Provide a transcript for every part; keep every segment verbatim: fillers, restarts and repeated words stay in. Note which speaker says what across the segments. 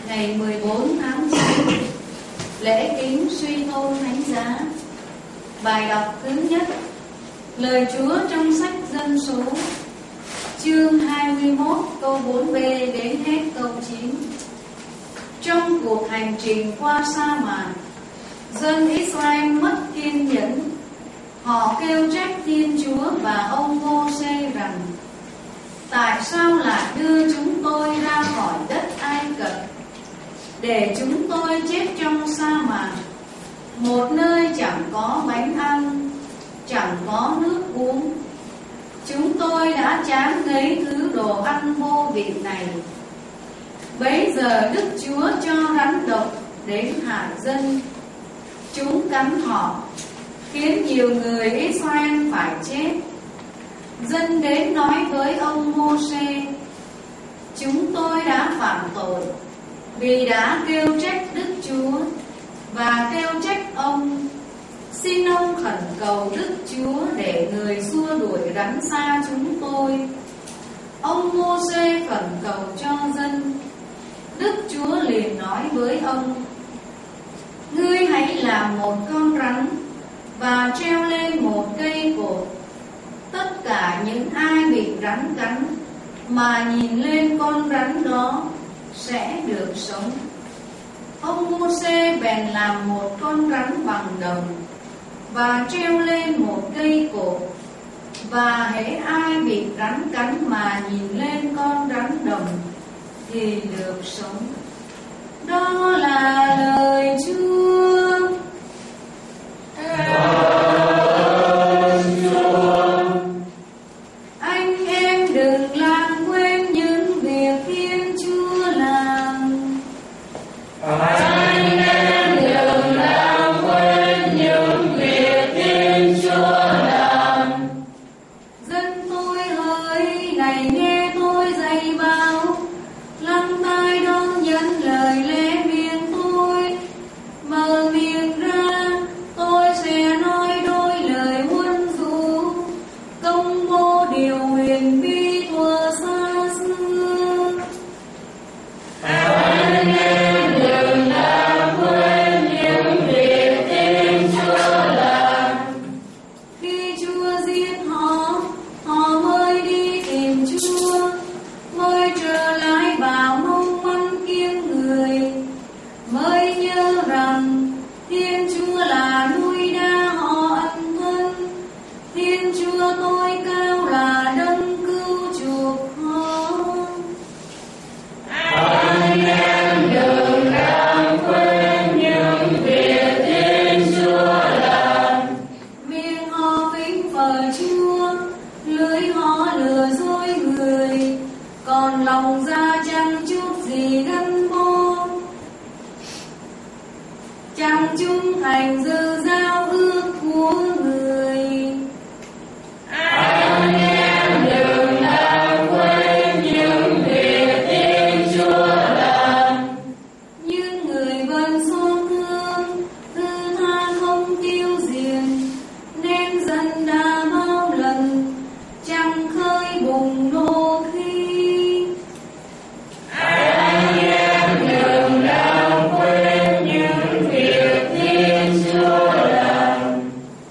Speaker 1: ngày mười bốn tháng chín, lễ kính suy tôn thánh giá. Bài đọc thứ nhất, lời Chúa trong sách Dân Số, chương hai mươi mốt câu bốn b đến hết câu chín. Trong cuộc hành trình qua sa mạc, dân Israel mất kiên nhẫn. Họ kêu trách Thiên Chúa và ông Mô-sê rằng: tại sao lại đưa chúng tôi ra khỏi đất Ai Cập, để chúng tôi chết trong sa mạc, một nơi chẳng có bánh ăn, chẳng có nước uống. Chúng tôi đã chán ngấy thứ đồ ăn vô vị này. Bấy giờ Đức Chúa cho rắn độc đến hại dân. Chúng cắn họ, khiến nhiều người Israel phải chết. Dân đến nói với ông Mô-sê: chúng tôi đã phạm tội vì đã kêu trách Đức Chúa và kêu trách ông. Xin ông khẩn cầu Đức Chúa để người xua đuổi rắn xa chúng tôi. Ông Mô-sê khẩn cầu cho dân. Đức Chúa liền nói với ông: ngươi hãy làm một con rắn và treo lên một cây cột. Tất cả những ai bị rắn cắn mà nhìn lên con rắn đó sẽ được sống. Ông Mô-sê bèn làm một con rắn bằng đồng và treo lên một cây cột, và hễ ai bị rắn cắn mà nhìn lên con rắn đồng thì được sống. Đó là lời Chúa. Anh em đừng lãng quên những việc Thiên Chúa làm.
Speaker 2: Anh em đừng lãng quên những việc Thiên Chúa làm.
Speaker 1: Dân tôi hỡi, này nghe tôi dạy bảo, lắng tai đón nhận lời lẽ miệng tôi. Mở miệng ra, tôi sẽ nói đôi lời huân dụ, công bố điều huyền bí thuở xa xưa.
Speaker 2: Anh em đừng lãng quên những việc Thiên Chúa làm.
Speaker 1: Khi Chúa giết họ, họ mới đi tìm Chúa, mới trở lại bảo mong mắn kiêng người, mới nhớ rằng Thiên Chúa là núi đá họ ẩn thân. Thiên Chúa tôi cao là đấng cứu chuộc họ.
Speaker 2: Anh em đừng lãng quên những việc Thiên Chúa làm.
Speaker 1: Miệng họ vĩnh phờ Chúa, lưỡi họ lừa dối người, còn lòng ra chẳng chút gì gắn bó, chẳng trung thành giữ giao ước của người.
Speaker 2: Anh em đừng lãng quên những việc Thiên Chúa làm.
Speaker 1: Những người vẫn xót thương, thứ tha không tiêu diệt, nên dân đã bao lần chẳng khơi bùng nộ khí.
Speaker 2: Anh em đừng lãng quên những việc Thiên Chúa làm.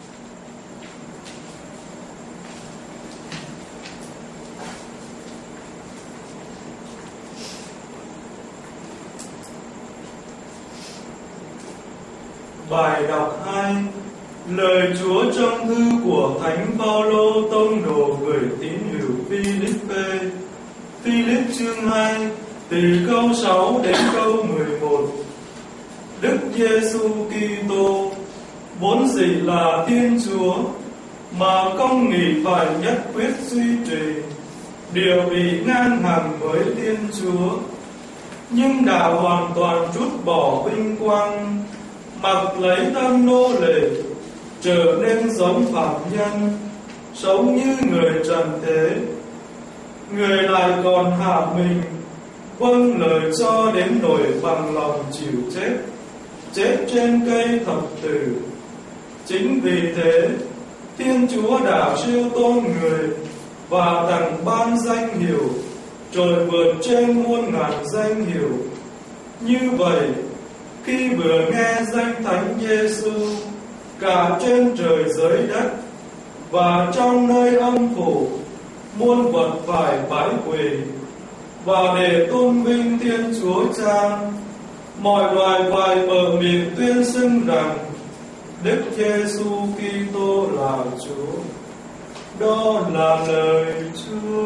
Speaker 3: Bài đọc hai. Lời Chúa trong thư của Thánh Phaolô tông đồ gửi tín hữu Philippe. Philip chương hai, từ câu sáu đến câu mười một. Đức Giêsu Kitô vốn dĩ là Thiên Chúa, mà công nghị phải nhất quyết duy trì, đều bị ngang hàng với Thiên Chúa, nhưng đã hoàn toàn trút bỏ vinh quang, mặc lấy thân nô lệ, trở nên giống phạm nhân, sống như người trần thế. Người lại còn hạ mình, vâng lời cho đến nỗi bằng lòng chịu chết, chết trên cây thập tử. Chính vì thế, Thiên Chúa đã siêu tôn người và tặng ban danh hiệu trội vượt trên muôn ngàn danh hiệu, Như vậy, khi vừa nghe danh Thánh Giêsu, cả trên trời dưới đất và trong nơi âm phủ, muôn vật phải bái quỳ, và để tôn vinh Thiên Chúa Cha, mọi loài phải mở miệng tuyên xưng rằng Đức Giêsu Kitô là Chúa. Đó là lời Chúa.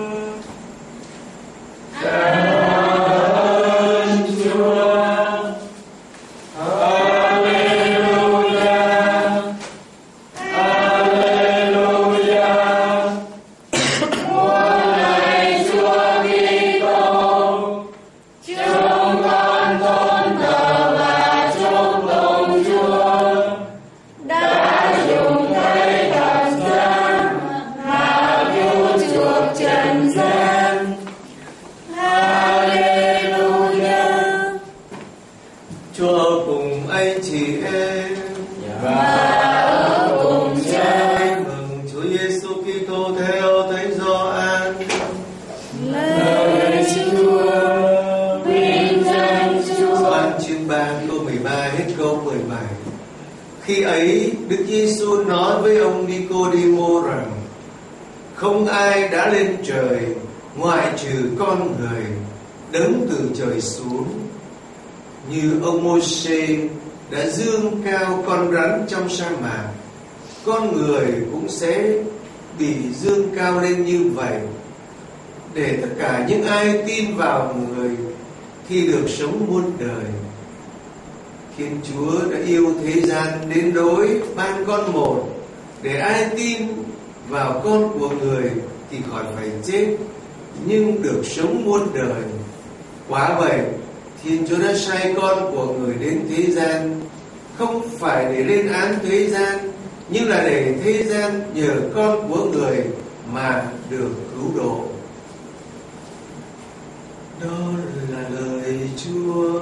Speaker 2: Cảm ơn Chúa.
Speaker 4: Khi ấy, Đức Giêsu nói với ông Nicôđêmô rằng: không ai đã lên trời ngoại trừ con người đấng từ trời xuống. Như ông Mô-sê đã dương cao con rắn trong sa mạc, con người cũng sẽ bị dương cao lên như vậy, để tất cả những ai tin vào người thì được sống muôn đời. Thiên Chúa đã yêu thế gian đến nỗi ban con một, để ai tin vào con của người thì khỏi phải chết, nhưng được sống muôn đời. Quả vậy, Thiên Chúa đã sai con của người đến thế gian, không phải để lên án thế gian, nhưng là để thế gian nhờ con của người mà được cứu độ. Đó là lời Chúa.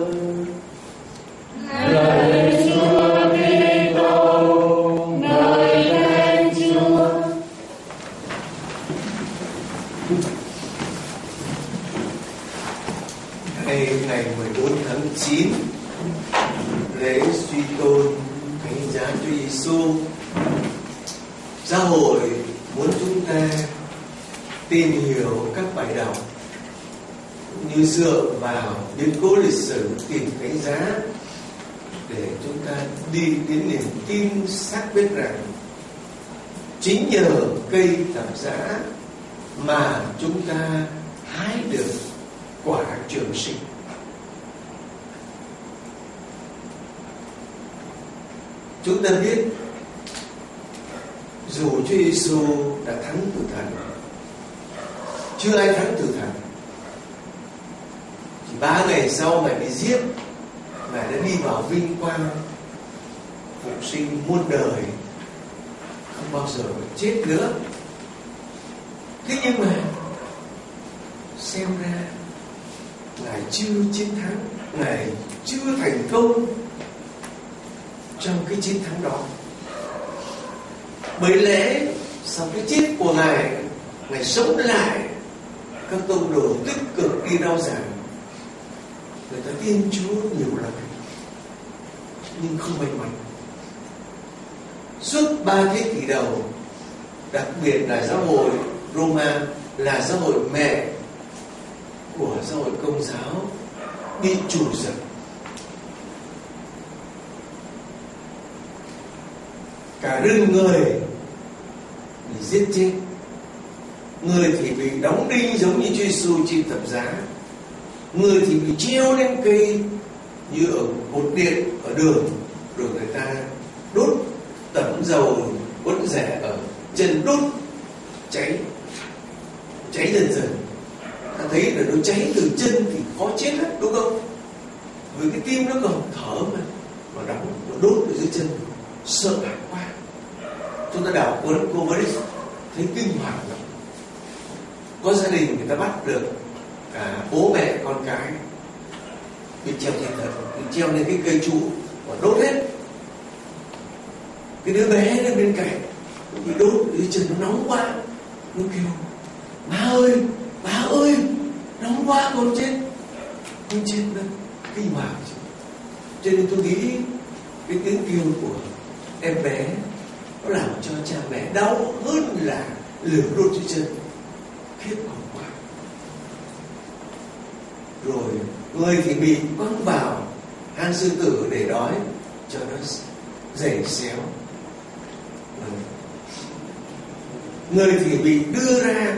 Speaker 2: Lời Chúa Kitô, ngợi khen Chúa.
Speaker 4: Ngày ngày mười bốn tháng chín, lễ suy tôn thánh giá Chúa Giêsu, giáo hội muốn chúng ta tìm hiểu các bài đọc như dựa vào biến cố lịch sử tìm thánh giá, để chúng ta đi đến niềm tin xác biết rằng chính nhờ cây thập giá mà chúng ta hái được quả trường sinh. Chúng ta biết dù Chúa Giêsu đã thắng tử thần, chưa ai thắng tử thần. Chỉ ba ngày sau Ngài bị giết, Ngài đã đi vào vinh quang phục sinh muôn đời, không bao giờ chết nữa. Thế nhưng mà xem ra Ngài chưa chiến thắng, Ngài chưa thành công trong cái chiến thắng đó. Bởi lẽ sau cái chết của Ngài, Ngài sống lại, các tông đồ tích cực đi rao giảng, người ta tin Chúa nhiều lắm, nhưng không may mắn. Suốt ba thế kỷ đầu, đặc biệt là giáo hội Roma là giáo hội mẹ của giáo hội Công giáo, bị trù dập. Cả rừng người bị giết chết, người thì bị đóng đinh giống như Chúa Giêsu trên thập giá, người thì bị treo lên cây như ở cột điện ở đường, rồi người ta đốt tẩm dầu uốn rẻ ở chân, đốt cháy cháy dần dần. Ta thấy là nó cháy từ chân thì khó chết lắm, đúng không? Vì cái tim nó còn thở mà mà đóng, nó đốt ở dưới chân, sợ hãi quá. Chúng ta đọc cuốn Cô Vết thấy kinh hoàng lắm. Có gia đình người ta bắt được cả bố mẹ con cái bị treo trên thật, bị treo lên cái cây trụ và đốt hết. Cái đứa bé lên bên cạnh bị đốt dưới chân, nó nóng quá, nó kêu: "Má ơi, má ơi, nóng quá con chết, con chết đâu." kinh hoàng. Cho nên tôi nghĩ cái tiếng kêu của em bé nó làm cho cha mẹ đau hơn là lửa đốt dưới chân. Khiếp khủng quá. Rồi người thì bị quăng vào hang sư tử để đói cho nó dày xéo. Người thì bị đưa ra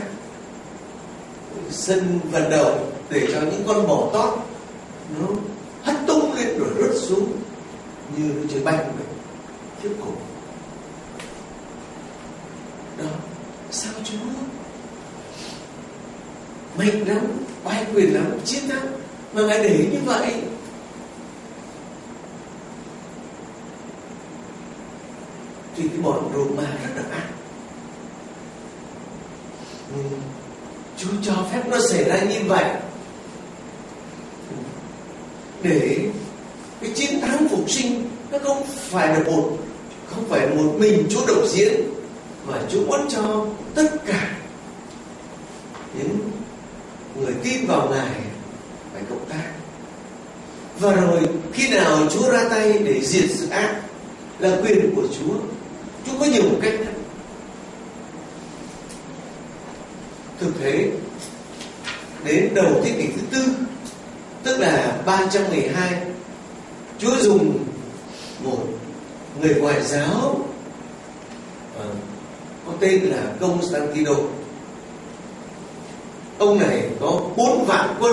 Speaker 4: sân vận động để cho những con bò tót nó hất tung lên rồi rớt xuống như nó chơi banh vậy. Khiếp khủng. Đó, sao Chúa mạnh lắm, oai quyền lắm, chiến thắng mà Ngài để như vậy? Thì cái bọn Roma rất là ác. Ừ. Chúa cho phép nó xảy ra như vậy để cái chiến thắng phục sinh nó không phải là một không phải là một mình Chúa độc diễn, mà Chúa muốn cho tất cả những người tin vào Ngài phải cộng tác. Và rồi khi nào Chúa ra tay để diệt sự ác là quyền của Chúa. Chúa có nhiều cách lắm. Thực thế đến đầu thế kỷ thứ tư, tức là ba trăm mười hai, Chúa dùng một người ngoại giáo có tên là Constantino. Ông này có bốn vạn quân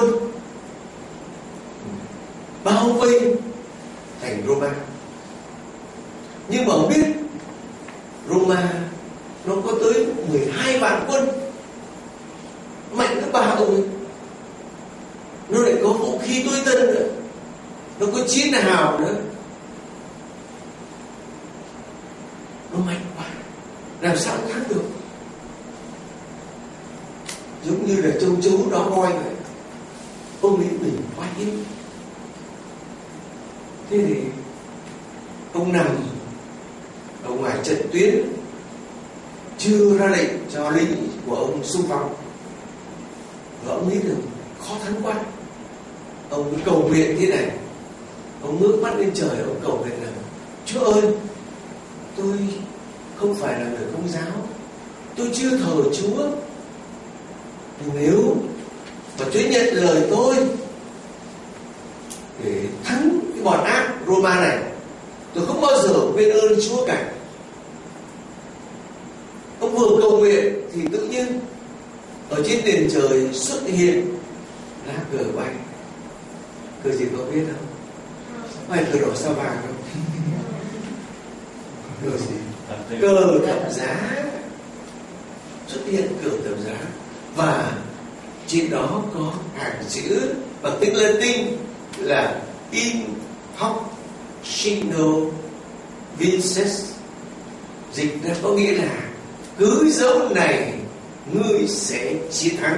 Speaker 4: bao vây thành Roma. Nhưng mà ông biết Roma nó có tới mười hai vạn quân, mạnh gấp ba ông ấy. Nó lại có vũ khí tối tân nữa, nó có chiến hào nữa, nó mạnh quá, làm sao thắng được? Giống như là châu chấu đó voi vậy. Ông ấy mình quá yếu. Thế thì ông nằm ở ngoài trận tuyến, chưa ra lệnh cho lính của ông xung phong. Và ông nghĩ là khó thắng quá. Ông cầu nguyện thế này, ông ngước mắt lên trời, ông cầu nguyện là: Chúa ơi, tôi không phải là người Công giáo, tôi chưa thờ Chúa. Nếu mà Chúa nhận lời tôi để thắng cái bọn ác Roma này, tôi không bao giờ quên ơn Chúa cả. Ông vừa cầu nguyện thì tự nhiên ở trên nền trời xuất hiện lá cờ bay. Cờ gì có biết không? Phải cờ đỏ sao vàng không? Cờ gì? Cờ thập giá. Xuất hiện cờ thập giá. Và trên đó có hàng chữ bằng tiếng Latin là In hoc signo vinces. Dịch ra có nghĩa là cứ dấu này ngươi sẽ chiến thắng.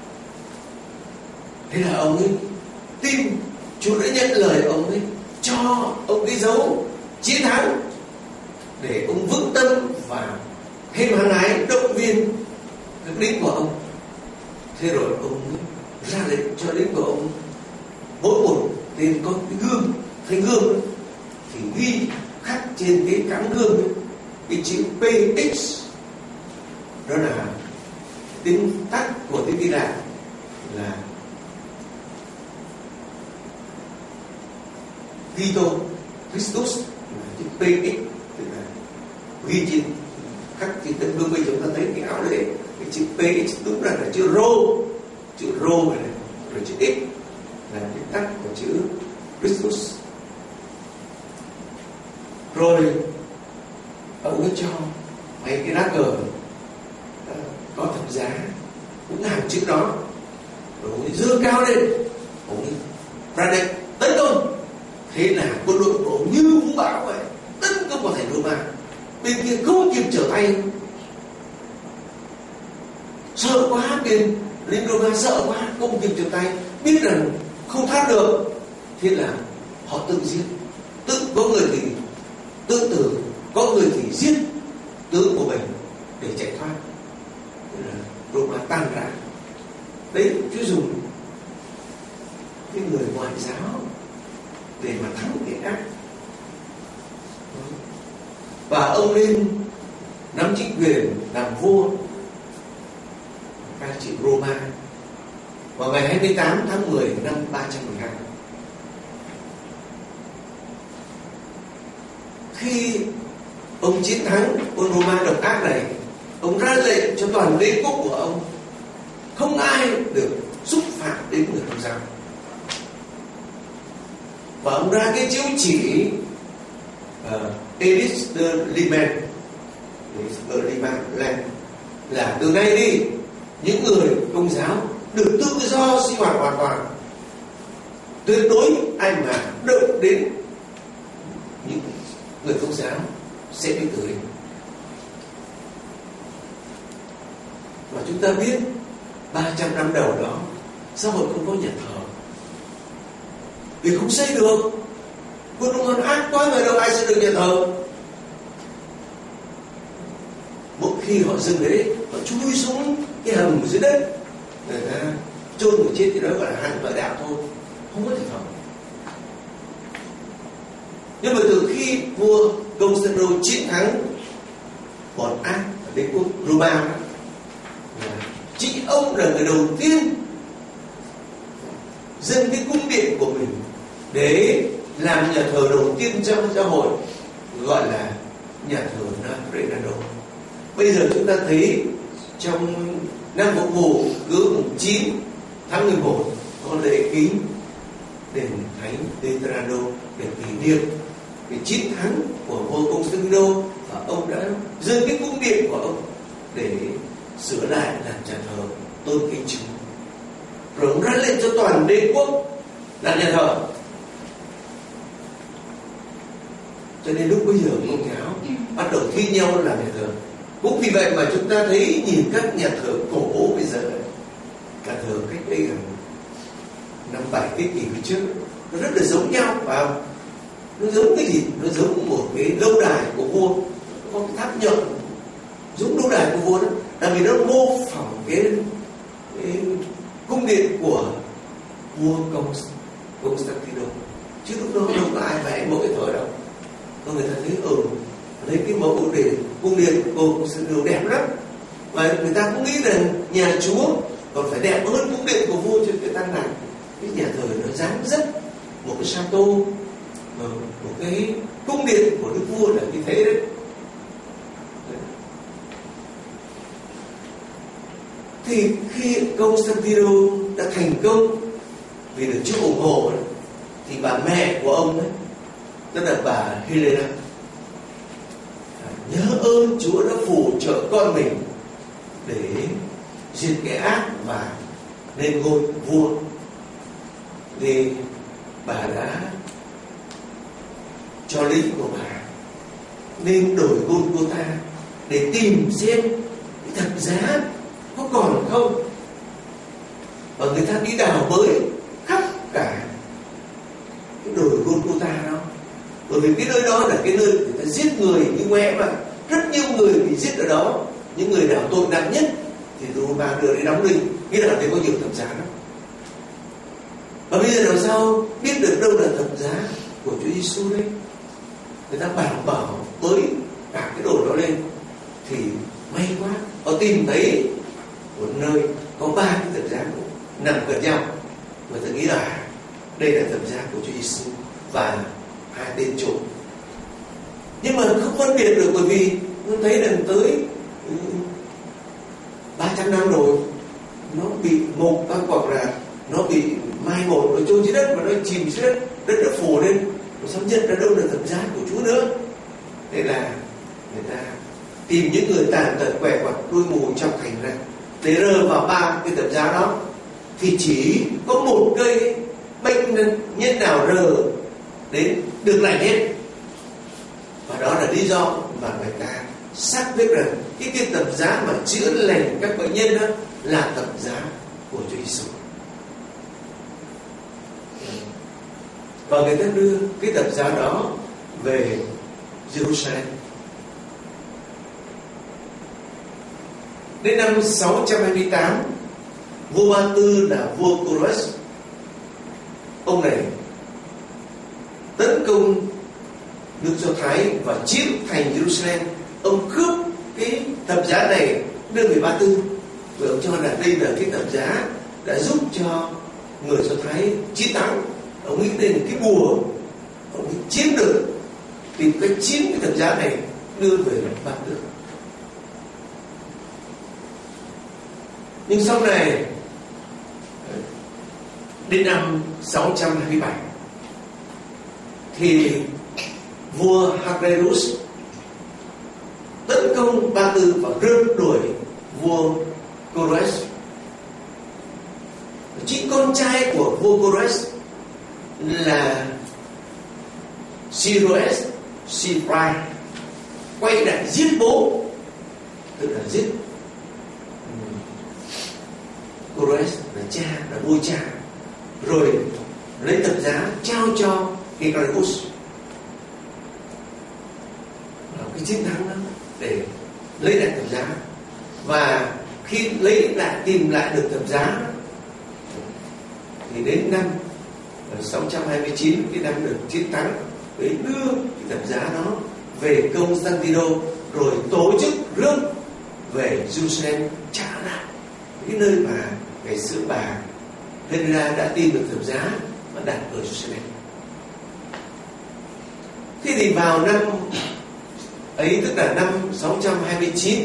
Speaker 4: Thế là ông ấy tin Chúa đã nhận lời ông ấy, cho ông cái dấu chiến thắng để ông vững tâm và thêm hăng hái động viên các lính của ông. Thế rồi ông ra lệnh cho lính của ông mỗi một tên có cái gương, thanh gương ấy, thì ghi khắc trên cái cán gương ấy, cái chữ pê ích, đó là tiếng tắt của tiếng Hy Lạp là Kitô Christus, là chữ pê ích, tức là ghi trên khắc trên tấm gương. Bây giờ chúng ta thấy cái áo lễ, cái chữ pê ích đúng là là chữ rô, chữ rô này, rồi chữ x là cái tắt của chữ Christus. Rồi ông ấy cho mấy cái lá cờ có thập giá cũng hàng chữ đó, rồi ông ấy giơ cao lên, ông ấy ra lệnh tấn công. Thế là quân đội của ông như vũ bão vậy tấn công vào thành Roma. Bên kia không kịp trở tay, sợ quá, bên lính Roma sợ quá không kịp trở tay, biết rằng không thoát được. Thế là họ tự giết, tự có người thì tự tử, có người thì giết tướng của mình để chạy thoát. Thế là Roma tan rã. Đấy, Chúa dùng cái người ngoại giáo để mà thắng cái ác. Và ông lên nắm chính quyền làm vua cai trị Roma vào ngày hai mươi tám tháng mười năm ba trăm mười hai. Khi ông chiến thắng quân Roma độc ác này, ông ra lệnh cho toàn đế quốc của ông không ai được xúc phạm đến người công giáo. Và ông ra cái chiếu chỉ uh, Edith de Liman de Liman là từ nay đi những người công giáo được tự do sinh hoạt hoàn toàn, tuyệt đối ai mà động đến những người công giáo sẽ bị tử hình. Và chúng ta biết ba trăm năm đầu đó xã hội không có nhà thờ vì không xây được, quân Roma ác quá mà đâu ai xây được nhà thờ. Mỗi khi họ dừng đấy, họ chui xuống cái hầm dưới đất, người ta chôn người chết thì đó gọi là hàng ngoại đạo thôi, không có nhà thờ. Nhưng mà từ khi vua Constantino chiến thắng bọn ác ở đế quốc Roma, chính ông là người đầu tiên dâng cái cung điện của mình để làm nhà thờ đầu tiên trong xã hội, gọi là nhà thờ Nadrenado. Bây giờ chúng ta thấy trong năm Phục vụ cứ mùng chín tháng mười một có lễ kính đền thánh Veterano để kỷ niệm cái chiến thắng của vua Constantino, và ông đã dâng cái cung điện của ông để sửa lại làm nhà thờ tôn kính Chúa. Rồi ông ra lệnh cho toàn đế quốc làm nhà thờ. Cho nên lúc bây giờ công giáo bắt đầu thi nhau làm nhà thờ. Cũng vì vậy mà chúng ta thấy nhìn các nhà thờ cổ bây giờ, nhà thờ cách đây gần năm bảy thế kỷ trước, nó rất là giống nhau, phải không? Nó giống cái gì? Nó giống một cái lâu đài của vua, có cái tháp nhọn giống lâu đài của vua đó, là vì nó mô phỏng cái, cái cung điện của vua Constantino. Chứ lúc đó đâu có ai vẽ một cái thờ đâu. Người ta thấy ừ lấy cái mẫu điện cung điện của Constantino đẹp lắm, và người ta cũng nghĩ rằng nhà Chúa còn phải đẹp hơn cung điện của vua, cho người ta làm cái nhà thờ nó dáng dấp một cái chateau, một cái cung điện của đức vua là như thế đấy. Thì khi Constantino đã thành công vì được Chúa ủng hộ, thì bà mẹ của ông ấy, tức là bà Helena, nhớ ơn Chúa đã phù trợ con mình để diệt kẻ ác và lên ngôi vua, thì bà đã cho lính của bà nên đổi Golgotha để tìm xem cái thập giá có còn không. Và người ta đi đào bới khắp cả cái đồi Golgotha đó, bởi vì cái nơi đó là cái nơi người ta giết người như ngoé, mà rất nhiều người bị giết ở đó. Những người nào tội nặng nhất thì Roma đưa đến đóng đinh, cái nào thì có nhiều thập giá đó. Và bây giờ làm sao biết được đâu là thập giá của Chúa Giêsu đấy? Người ta bảo bảo bới cả cái đồi đó lên, thì may quá họ tìm thấy một nơi có ba cái thập giá nằm gần nhau. Người ta nghĩ là đây là thập giá của Chúa Giêsu và hai tên trộm. Nhưng mà không phân biệt được, bởi vì nó thấy lần tới ba trăm năm rồi, nó bị mục hoặc là nó bị mai một, nó trôi dưới đất, mà nó chìm dưới đất, đất đã phủ lên, nó sao nhận ra đâu là thập giá của Chúa nữa. Thế là người ta tìm những người tàn tật què quặt đuôi mù trong thành ra để rơ vào ba cái thập giá đó, thì chỉ có một cây bệnh nhân nào rờ đến được lành hết. Và đó là lý do mà người ta xác quyết rằng cái cái thập giá mà chữa lành các bệnh nhân đó là thập giá của Chúa Giêsu. Và người ta đưa cái thập giá đó về Jerusalem. Đến năm sáu trăm hai mươi tám, vua Ba Tư là vua Cyrus, ông này công nước Do Thái và chiếm thành Jerusalem. Ông cướp cái thập giá này đưa người Ba Tư, và ông cho là đây là cái thập giá đã giúp cho người Do Thái chiến thắng. Ông nghĩ đây là cái bùa, ông nghĩ chiếm được, tìm cách chiếm cái thập giá này đưa về Ba Tư. Nhưng sau này đến năm sáu trăm hai mươi bảy thì vua Ahasuerus tấn công Ba Tư và rượt đuổi vua Kores. Chính con trai của vua Kores là Cyrus Siprai quay lại giết bố, tức là giết Kores là cha, là vua cha, rồi lấy thập giá trao cho Hyrcanus. Cái chiến thắng đó để lấy lại thập giá, và khi lấy lại tìm lại được thập giá thì đến năm sáu trăm hai mươi chín, cái năm được chiến thắng, để đưa cái thập giá đó về Constantinople, rồi tổ chức rước về Jerusalem, trả lại cái nơi mà ngày xưa bà Hera đã tìm được thập giá và đặt ở Jerusalem. Thế thì vào năm ấy, tức là năm sáu trăm hai mươi chín,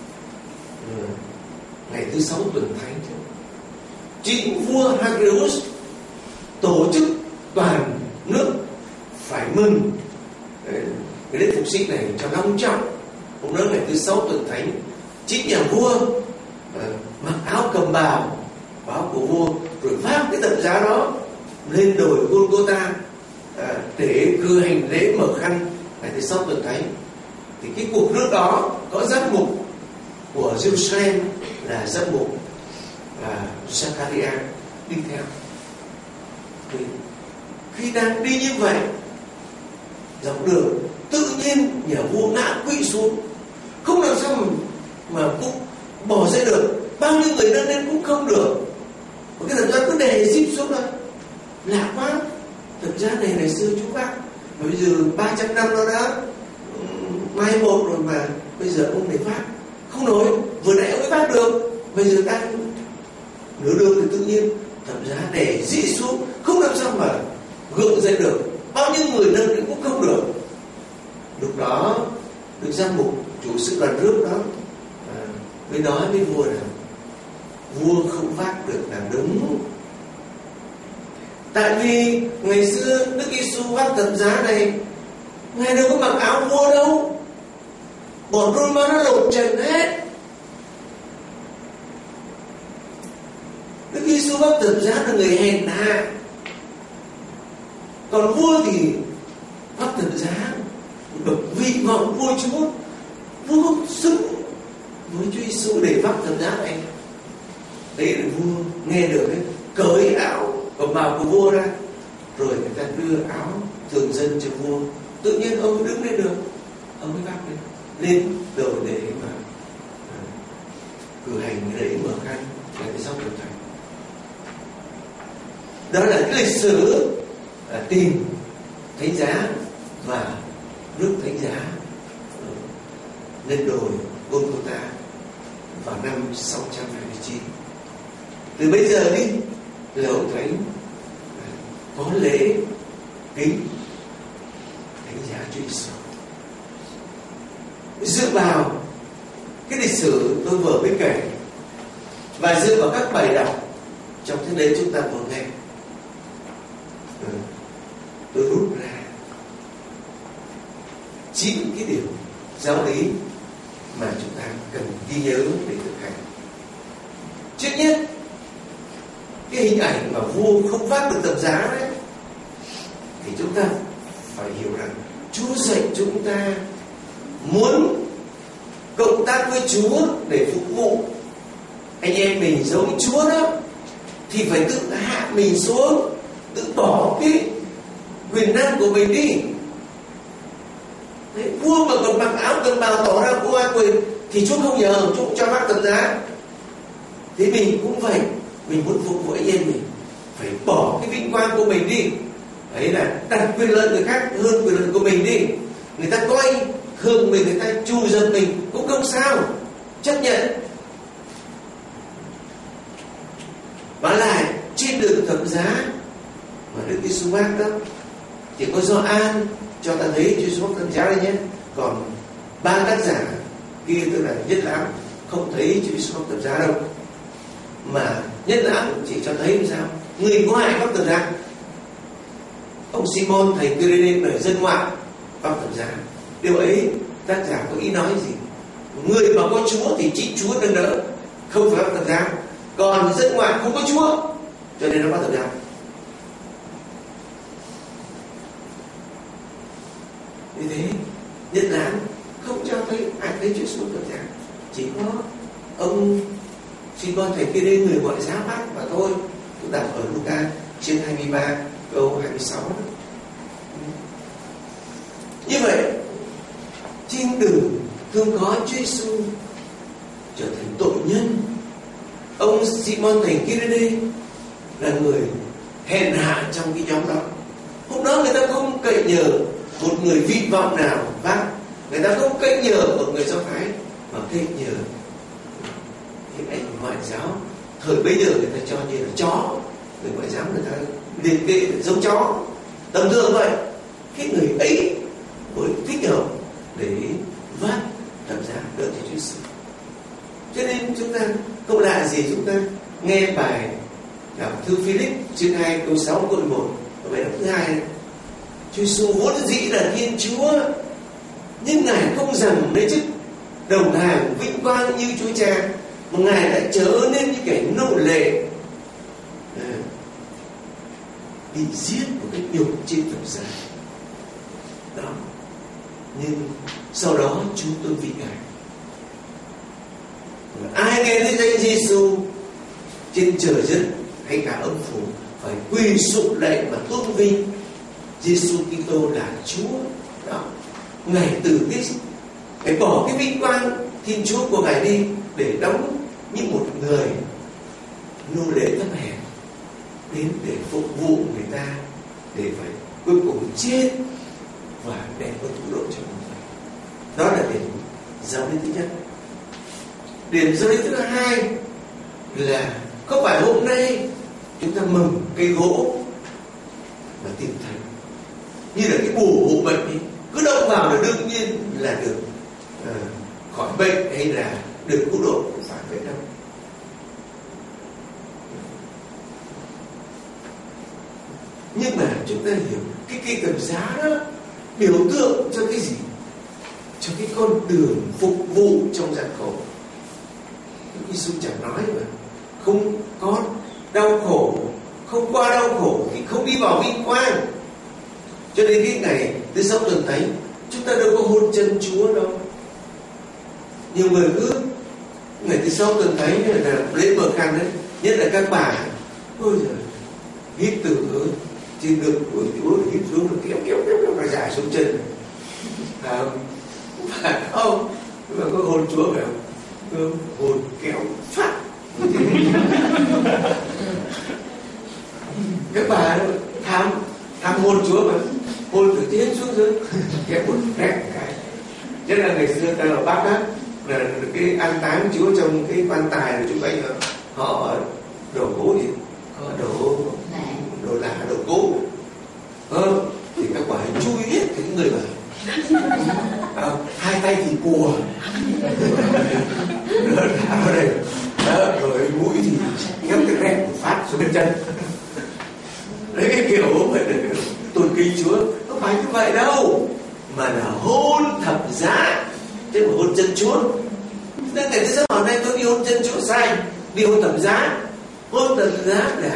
Speaker 4: ngày thứ sáu tuần thánh, chính vua Ahasuerus tổ chức toàn nước phải mừng cái lễ phục sinh này cho long trọng. Hôm đó ngày thứ sáu tuần thánh, chính nhà vua uh, mặc áo cầm bào, áo của vua, rồi vác cái thập giá đó lên đồi Golgotha uh, để cử hành lễ mở khăn ngày thứ sáu tuần thánh. Thì cái cuộc rước đó có giám mục của Jerusalem là giám mục uh, Zachariah đi theo. Thì khi đang đi như vậy, dọc đường tự nhiên nhà vua ngã quỵ xuống, không làm sao mà, mà cũng bỏ ra được, bao nhiêu người nâng lên cũng không được. Một cái thập giá cứ đè zip xuống đó, lạ quá. Thập giá này ngày xưa chú bác, mà bây giờ ba trăm năm nó đã mai một rồi, mà bây giờ ông này vác không nổi. Vừa nãy ông ấy vác được, bây giờ đang nửa đường thì tự nhiên thập giá đè dĩ xuống, không làm sao mà gượng dậy được, bao nhiêu người nâng lên cũng không được. Lúc đó được giám mục chủ sự đoàn rước đó à, mới nói với vua là vua không vác được là đúng. Tại vì ngày xưa Đức Giêsu vác thập giá này, Ngài đâu có mặc áo vua đâu, bọn Roma nó lột trần hết. Đức Giêsu vác thập giá là người hèn hạ, còn vua thì vác thập giá bậc vị vọng vua Chúa. Vua không xứng với Chúa Giêsu để vác thập giá này. Đấy là vua nghe được đấy, cởi áo cầm bào của vua ra, rồi người ta đưa áo thường dân cho vua. Tự nhiên ông đứng lên được, ông mới vác lên lên đầu để mà à, cử hành lễ mở khăn ngày thứ sáu tuần thánh. Đó là cái lịch sử à, tìm thánh giá và rước thánh giá lên đồi Golgotha vào năm sáu trăm hai mươi chín. Từ bây giờ đi là ông thánh có lễ kính thánh giá Chúa Giêsu. Dựa vào cái lịch sử tôi vừa mới kể và dựa vào các bài đọc trong thế lễ chúng ta vừa nghe, ừ, tôi rút ra chín cái điều giáo lý mà chúng ta cần ghi nhớ để thực hành. Trước nhất, cái hình ảnh mà vua không vác được thập giá đấy, thì chúng ta phải hiểu rằng Chúa dạy chúng ta muốn cộng tác với Chúa để phục vụ anh em mình giống Chúa đó, thì phải tự hạ mình xuống, tự bỏ cái quyền năng của mình đi. Đấy, vua mà còn mặc áo cầm bào tỏ ra vua ai quyền thì Chúa không nhờ, Chúa không cho vác thập giá. Thế mình cũng vậy, mình muốn phục vụ anh em mình phải bỏ cái vinh quang của mình đi ấy là đặt quyền lợi người khác hơn quyền lợi của mình đi. Người ta coi thường mình, người ta trù dập mình cũng không sao, chấp nhận. Và lại trên đường thập giá mà Đức Giêsu bác đó, chỉ có Gioan cho ta thấy Chúa Giêsu thập giá đây nhé. Còn ba tác giả kia, tức là Nhất Lãm, không thấy Chúa Giêsu thập giá đâu. Mà Nhất Lãm chỉ cho thấy làm sao người ngoại pháp thập giá. Ông Simon thầy Kyrene là dân ngoại pháp thập giá. Điều ấy tác giả có ý nói gì? Người mà có Chúa thì chính Chúa nâng đỡ, không phải pháp thập giá. Còn dân ngoại không có Chúa cho nên nó pháp thập giá. Như thế Nhất Lãm không cho thấy ai thấy Chúa xuống thập giá, chỉ có ông Simon thầy kia đây người ngoại giáo bác mà thôi. Chúng ta ở Luca chương hai mươi ba câu hai mươi sáu. Như vậy trên đường thương có Chúa Giêsu trở thành tội nhân, ông Simon thầy kia đây là người hèn hạ trong cái nhóm đó. Hôm đó người ta không cậy nhờ một người vị vọng nào bác, người ta không cậy nhờ một người Do Thái, mà cậy nhờ những anh ngoại giáo. Thời bấy giờ người ta cho như là chó, người ngoại giáo người ta liệt kê giống chó tầm thường vậy. Cái người ấy mới thích hợp để vác thập giá đỡ cho Chúa Giêsu. Cho nên chúng ta không lạ gì chúng ta nghe bài đọc thư Philip chương hai câu sáu câu một, bài đọc thứ hai. Chúa Giêsu vốn dĩ là Thiên Chúa, nhưng Ngài không rằng lấy chức đồng hàng vinh quang như Chúa Cha, mà Ngài đã trở nên như kẻ nô lệ, à, bị giết một cách nhục trên thập giá đó. Nhưng sau đó chúng tôi vị Ngài. Ai nghe thấy danh Giêsu trên trời đất hay cả âm phủ phải quỳ sụp lạy mà tôn vinh Giêsu Kitô là Chúa đó. Ngài từ cái phải bỏ cái vinh quang Thiên Chúa của Ngài đi để đóng như một người nô lệ thấp hèn đến để phục vụ người ta, để phải cuối cùng chết và đem có thủ độ cho người ta. Đó là điểm giáo lý thứ nhất. Điểm giáo lý thứ hai là không phải hôm nay chúng ta mừng cây gỗ mà tìm thấy như là cái bùa hộ bệnh ấy, cứ động vào là đương nhiên là được uh, khỏi bệnh hay là được cứu độ, không phải vậy đâu. Nhưng mà chúng ta hiểu cái cây thập giá đó biểu tượng cho cái gì? Cho cái con đường phục vụ trong gian khổ. Đức Giêsu chẳng nói mà không có đau khổ, không qua đau khổ thì không đi vào vinh quang. Cho nên cái ngày thứ sáu tuần thánh chúng ta đâu có hôn chân Chúa đâu. Nhiều người cứ ngày thứ sáu tuần thánh là lễ mở khăn đấy, nhất là các bà, ôi giời, hít từ hơi trên ngực của Chúa, hít xuống kéo kéo kéo kéo và giải xuống chân, à, phải không? Nhưng mà có hôn Chúa phải không? Cứ hôn kéo phát. Các bà tham tham hôn Chúa mà hôn từ trên xuống dưới kéo một rét cái. Nhất là ngày xưa ta ở Bắc á, là cái an táng Chúa trong cái quan tài của chúng anh họ đổ gỗ gì, họ đổ đổ lạ đổ gỗ, ờ, thì các bà chui hết cái người mà à, hai tay thì bùa ở đây đó, rồi mũi thì kéo cái rét phát xuống bên chân. Đấy cái kiểu vậy là tôn kính Chúa, không phải như vậy đâu, mà là hôn thập giá chứ mà hôn chân Chúa. Nên ngày thứ sáu hôm nay tôi đi hôn chân Chúa sai, đi hôn thập giá. Hôn thập giá là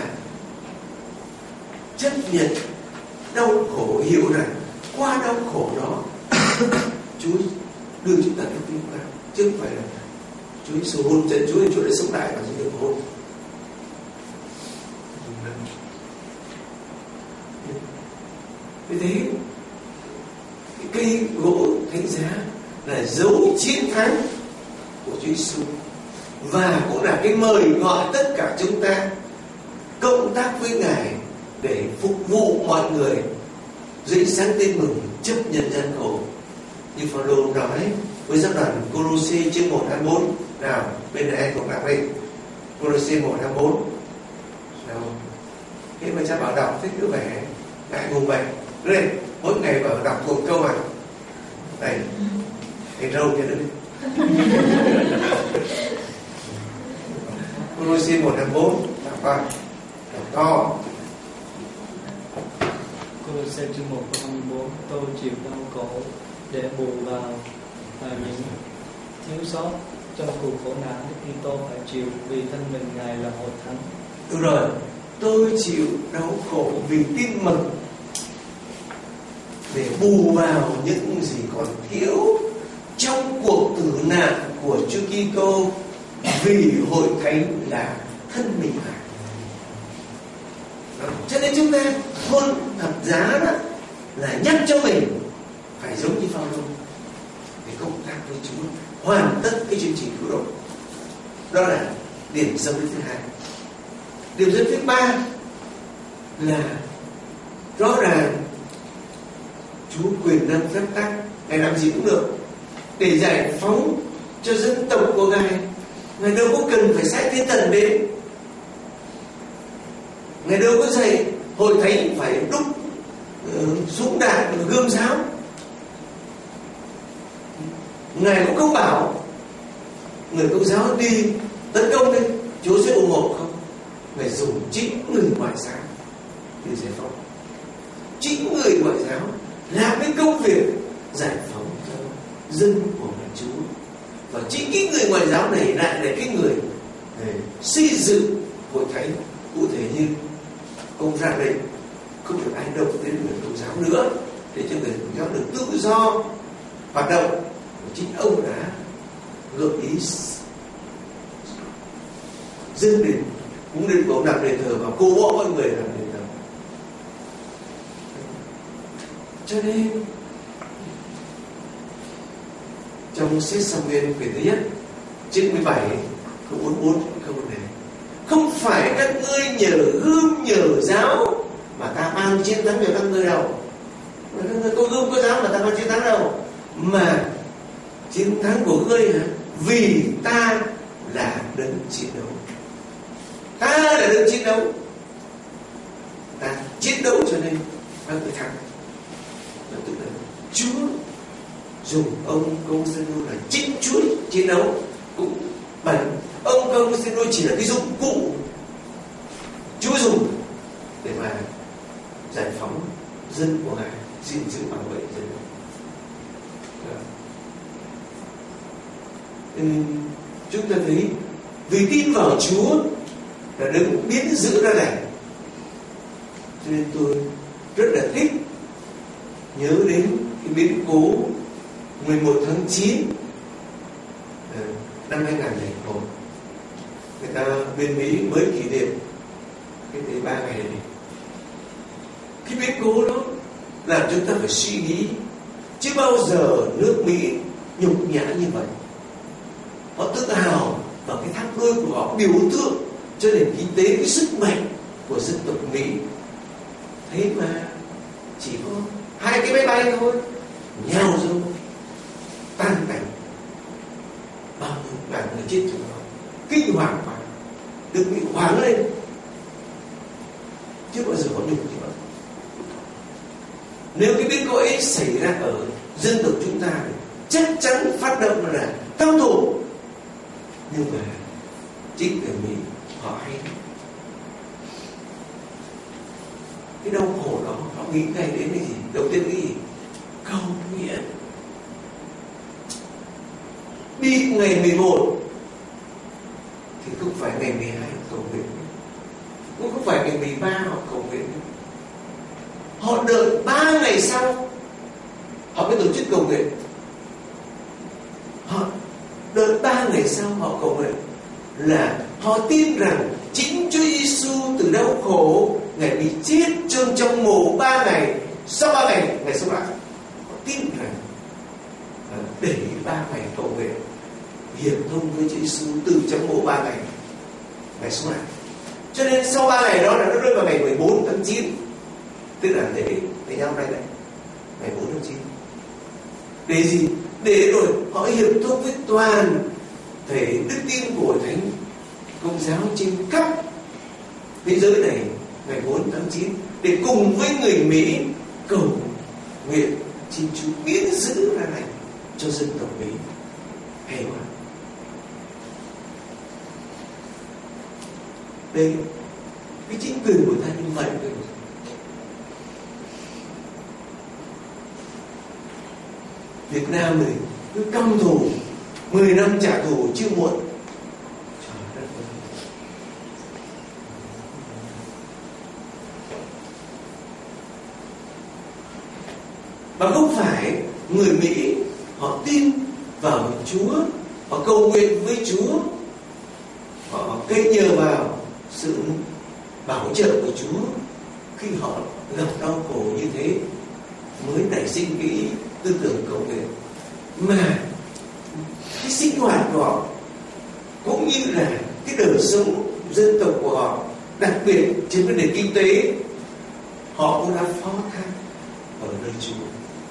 Speaker 4: chấp nhận đau khổ, hiểu rằng qua đau khổ đó Chúa đưa chúng ta đến vinh quang, chứ không phải là Chúa Giêsu hôn chân Chúa thì Chúa đã sống lại và chúng được hôn. Vì thế cái cây gỗ thánh giá là dấu chiến thắng của Chúa Giêsu và cũng là cái mời gọi tất cả chúng ta cộng tác với Ngài để phục vụ mọi người dưới sáng tin mừng chấp nhận gian khổ. Như Phaolô nói với giáo đoàn Cô-lô-xê chương một hai bốn. Nào, bên này anh cũng đọc đi. Cô-lô-xê một hai bốn. Nào, khi mà cha bảo đọc thích cứ vẻ ngại ngùng vậy. Đây, mỗi ngày bảo đọc một câu à. Đây, cái râu kia đó đi. Cô-lô-xê một hai bốn. Đọc coi, đọc to.
Speaker 5: Cô-lô-xê chương một câu hai mươi bốn. Tôi chịu đau khổ để bù vào và những thiếu sót trong cuộc khổ nạn Đức Kitô phải chịu vì thân mình Ngài là hội thánh.
Speaker 4: Đúng rồi, tôi chịu đau khổ vì tin mừng để bù vào những gì còn thiếu trong cuộc tử nạn của Chúa Kitô vì hội thánh là thân mình Ngài. Cho nên chúng ta luôn thập giá đó là nhắc cho mình phải giống như Phaolô để công tác với Chúa, hoàn tất cái chương trình cứu độ. Đó là điểm dấu thứ hai. Điểm dấu thứ ba là rõ ràng Chúa quyền năng phép tắc, Ngài làm gì cũng được để giải phóng cho dân tộc của Ngài. Ngài đâu có cần phải sai thiên thần đến, Ngài đâu có dạy hội thánh phải đúc uh, súng đạn gươm giáo. Ngài cũng không bảo người Công giáo đi tấn công đi, Chúa sẽ ủng hộ không. Ngài dùng chính người ngoại giáo để giải phóng. Chính người ngoại giáo làm cái công việc giải phóng cho dân của Ngài Chúa. Và chính cái người ngoại giáo này lại là cái người để xây dựng hội thánh. Cụ thể như ông ra đây không được ai động đến người Công giáo nữa, để cho người Công giáo được tự do hoạt động. Chính ông đã gợi ý dân đến cũng đến có làm đền thờ và cô võ mọi người làm đền thờ. Cho nên trong sách Sa-mu-ên quyển thứ nhất chương mười bảy câu bốn mươi bốn câu này: không phải các ngươi nhờ gươm nhờ giáo mà ta mang chiến thắng cho các ngươi đâu. Mà các ngươi có gươm có giáo mà ta mang chiến thắng đâu, mà chiến thắng của ngươi hả? Vì ta là đấng chiến đấu. Ta là đấng chiến đấu. Ta chiến đấu cho nên ta mới thắng. Và tức là Chúa dùng ông Constantino là chính Chúa chiến đấu. Cũng bản ông Constantino chỉ là cái dụng cụ Chúa dùng để mà giải phóng dân của Ngài, gìn giữ bảo vệ dân. Chúng ta thấy vì tin vào Chúa là đấng biến giữ ra này, cho nên tôi rất là thích nhớ đến cái biến cố mười một tháng chín năm hai nghìn lẻ một. Người ta bên Mỹ mới kỷ niệm cái tế ba ngày này. Cái biến cố đó làm chúng ta phải suy nghĩ, chứ bao giờ nước Mỹ nhục nhã như vậy. Họ tự hào vào cái tháp đôi của họ, biểu tượng cho nền kinh tế, cái sức mạnh của dân tộc Mỹ. Thế mà chỉ có hai cái máy bay thôi, nhào rồi tan cảnh, bao nhiêu ngàn người chết trong đó, kinh hoàng quá, được bị hoảng lên. Chưa bao giờ có nhục như vậy. Nếu cái biến cố ấy xảy ra ở dân tộc chúng ta, chắc chắn phát động là cao thủ. Nhưng mà chính người Mỹ họ hay cái đau khổ đó, họ nghĩ ngay đến cái gì? Đầu tiên cái gì? Cầu nguyện. Đi ngày mười một thì không phải ngày mười hai cầu nguyện, cũng không phải ngày mười ba họ cầu nguyện. Họ đợi ba ngày sau họ mới tổ chức cầu nguyện. Họ đợi ba ngày sau họ cầu nguyện là họ tin rằng chính Chúa Giêsu từ đau khổ, Ngài bị chết chôn trong mồ ba ngày, sau ba ngày Ngài sống lại. Họ tin rằng để ba ngày cầu nguyện hiệp thông với Chúa Giêsu từ trong mồ ba ngày Ngài sống lại. Cho nên sau ba ngày đó là nó rơi vào ngày mười bốn tháng chín, tức là lễ ngày hôm nay này, ngày bốn tháng chín. Để gì? Để rồi họ hiệp thông với toàn thể đức tin của Thánh Công giáo trên khắp thế giới này ngày bốn tháng chín, để cùng với người Mỹ cầu nguyện xin Chúa miễn giữ ra này cho dân tộc Mỹ. Hay quá. Đây, cái chính quyền của ta như vậy rồi. Việt Nam này cứ căm thù, mười năm trả thù chưa muộn. Trời đất ơi. Và không phải người Mỹ họ tin vào Chúa, họ cầu nguyện với Chúa, họ cậy nhờ vào sự bảo trợ của Chúa khi họ gặp đau khổ như thế mới nảy sinh cái tư tưởng cầu nguyện, mà cái sinh hoạt của họ cũng như là cái đời sống dân tộc của họ, đặc biệt trên vấn đề kinh tế, họ cũng đã phó thác ở nơi Chúa.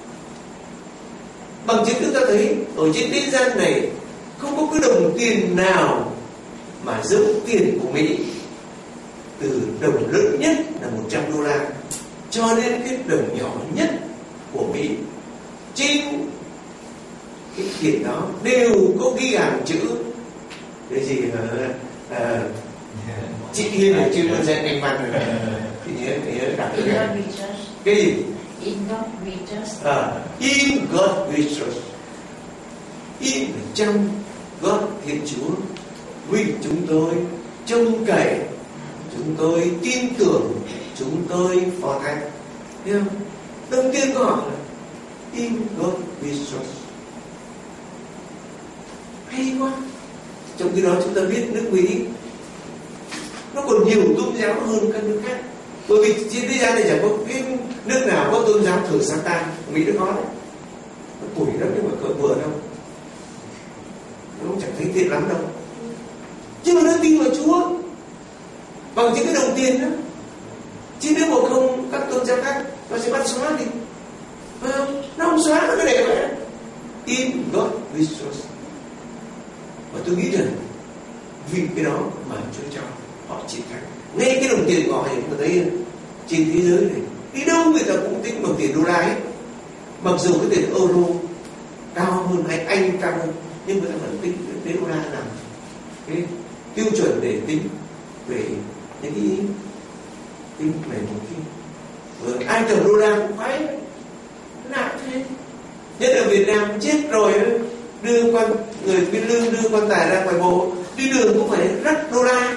Speaker 4: Bằng chứng chúng ta thấy ở trên thế gian này không có cái đồng tiền nào mà giống tiền của Mỹ, từ đồng lớn nhất là một trăm đô la cho đến cái đồng nhỏ nhất của Mỹ. Trên cái tiền đó đều có ghi hàng chữ cái gì mà à, chị Hiên là chuyên môn dạy anh văn rồi, thì nhớ nhớ đọc cái cái gì?
Speaker 1: In God we trust.
Speaker 4: À, in God we trust. In là trong God Thiên Chúa. We chúng tôi trông cậy, chúng tôi tin tưởng, chúng tôi phó thác. Thấy không? Đầu tiên của họ là in God we trust. Hay quá. Trong khi đó chúng ta biết nước Mỹ nó còn nhiều tôn giáo hơn các nước khác. Bởi vì trên thế gian này chẳng có cái nước nào có tôn giáo thờ Satan. Mỹ nó có đấy, nó củi lắm nhưng mà cỡ vừa đâu, nó cũng chẳng thấy thiện lắm đâu, nhưng mà nó tin vào Chúa bằng những cái đồng tiền đó. Chứ nếu mà không, các tôn giáo khác nó sẽ bắt xóa đi, phải không? Nó không xóa, nó cứ để vậy. In God we trust. Và tôi nghĩ rằng vì cái đó mà Chúa cho họ chiến thắng. Ngay cái đồng tiền của họ chúng ta thấy trên thế giới này, đi đâu người ta cũng tính bằng tiền đô la ấy. Mặc dù cái tiền euro cao hơn hay Anh cao hơn, nhưng người ta vẫn tính đến đô la làm cái tiêu chuẩn để tính về những cái tính về một cái. Rồi ai cầm đô la cũng phải nặng thế. Nhất là Việt Nam chết rồi, đưa quan người biên lương đưa quan tài ra ngoài bộ, đi đường cũng phải rắc đô la.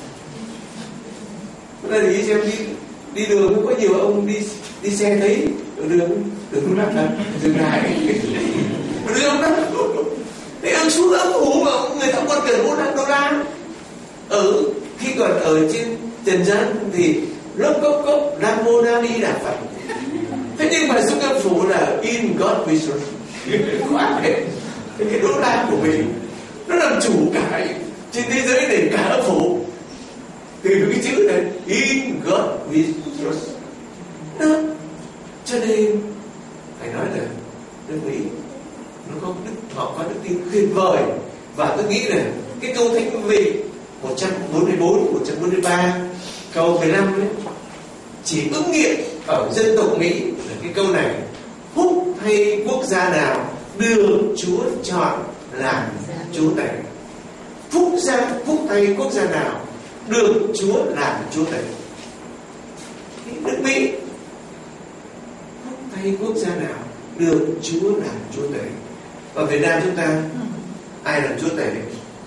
Speaker 4: Bữa nay thì xem đi đi đường có nhiều ông đi đi xe thấy ở đường đường đô la dừng lại, đưa ông đó, thế ông xuống ấm ủ mà người ta còn cần bốn đô la. Ở khi còn ở trên trần gian thì lốc cốc cốc Lamborghini đạp phật. Thế nhưng mà xuống âm phủ là in God we trust. Quá đẹp. Cái đô la của mình nó làm chủ cả trên thế giới này, cả âm phủ. Từ cái chữ này in God we trust. Đó. Cho nên phải nói là nước Mỹ nó có đức, họ có đức tin tuyệt vời. Và tôi nghĩ là cái câu Thánh Vị một trăm bốn mươi bốn, một trăm bốn mươi ba, câu mười lăm ấy, chỉ ứng nghiệm ở dân tộc Mỹ là cái câu này: phúc thay quốc gia nào được Chúa chọn làm Chúa tể. Phúc gia phúc thay quốc gia nào được Chúa làm Chúa tể. Nước Mỹ, phúc thay quốc gia nào được Chúa làm Chúa tể. Ở Việt Nam chúng ta ai làm Chúa tể?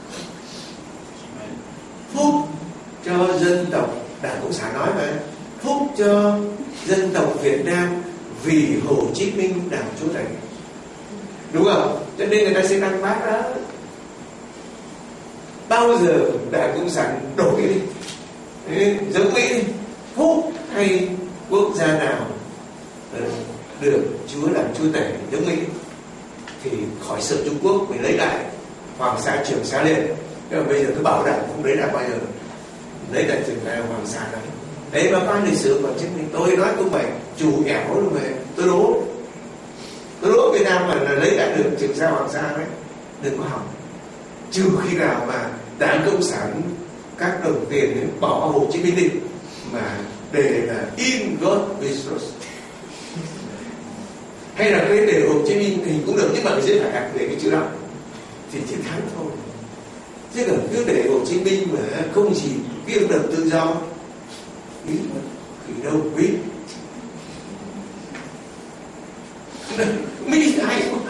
Speaker 4: Phúc cho dân tộc, Đảng Cộng sản nói vậy, phúc cho dân tộc Việt Nam vì Hồ Chí Minh làm Chúa tể. Đúng không? Cho nên người ta sẽ đăng bác đó. Bao giờ Đảng Cộng sản đổi đi, giống Mỹ đi, phúc hay quốc gia nào được Chúa làm Chúa tể giống Mỹ, thì khỏi sợ Trung Quốc phải lấy lại Hoàng Sa, Trường Sa, Liên. Nhưng mà bây giờ tôi bảo đảm không lấy lại bao giờ. Đấy là trường đại Hoàng Sa đấy. Đấy, và ban lịch sử còn chứng minh. Tôi nói không phải chủ ẻo luôn mà tôi đố tôi đố Việt Nam mà là lấy lại được Trường Sa Hoàng Sa đấy, đừng có hỏng. Trừ khi nào mà Đảng Cộng sản các đồng tiền đến bỏ Hồ Chí Minh đi mà để là in God we trust, hay là cái để Hồ Chí Minh hình cũng được, nhưng mà phải giới hạn về cái chữ đó thì chiến thắng thôi. Chứ còn cứ để Hồ Chí Minh mà không gì cái độc lập tự do ý thì đâu quý. Mỹ ai cũng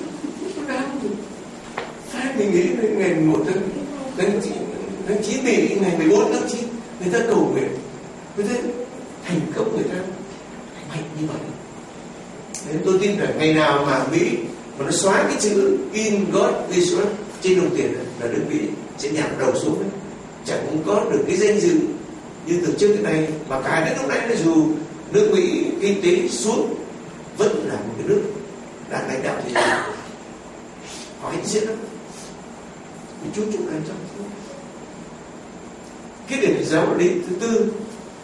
Speaker 4: phát mình nghĩ ngày một tháng tháng chín tháng chín thì ngày mười bốn tháng chín người ta cầu nguyện, người ta thành công, người ta mạnh như vậy. Nên tôi tin rằng ngày nào mà Mỹ mà nó xóa cái chữ in God we trust trên đồng tiền là nước Mỹ sẽ nhặt đầu xuống đấy, chẳng cũng có được cái danh dự như từ trước đến nay. Mà cả đến lúc này là dù nước Mỹ kinh tế xuống vẫn là một cái nước đang lãnh đạo thế giới. Họ hãnh diện lắm, chú chúc anh trong cái điểm giáo lý thứ tư.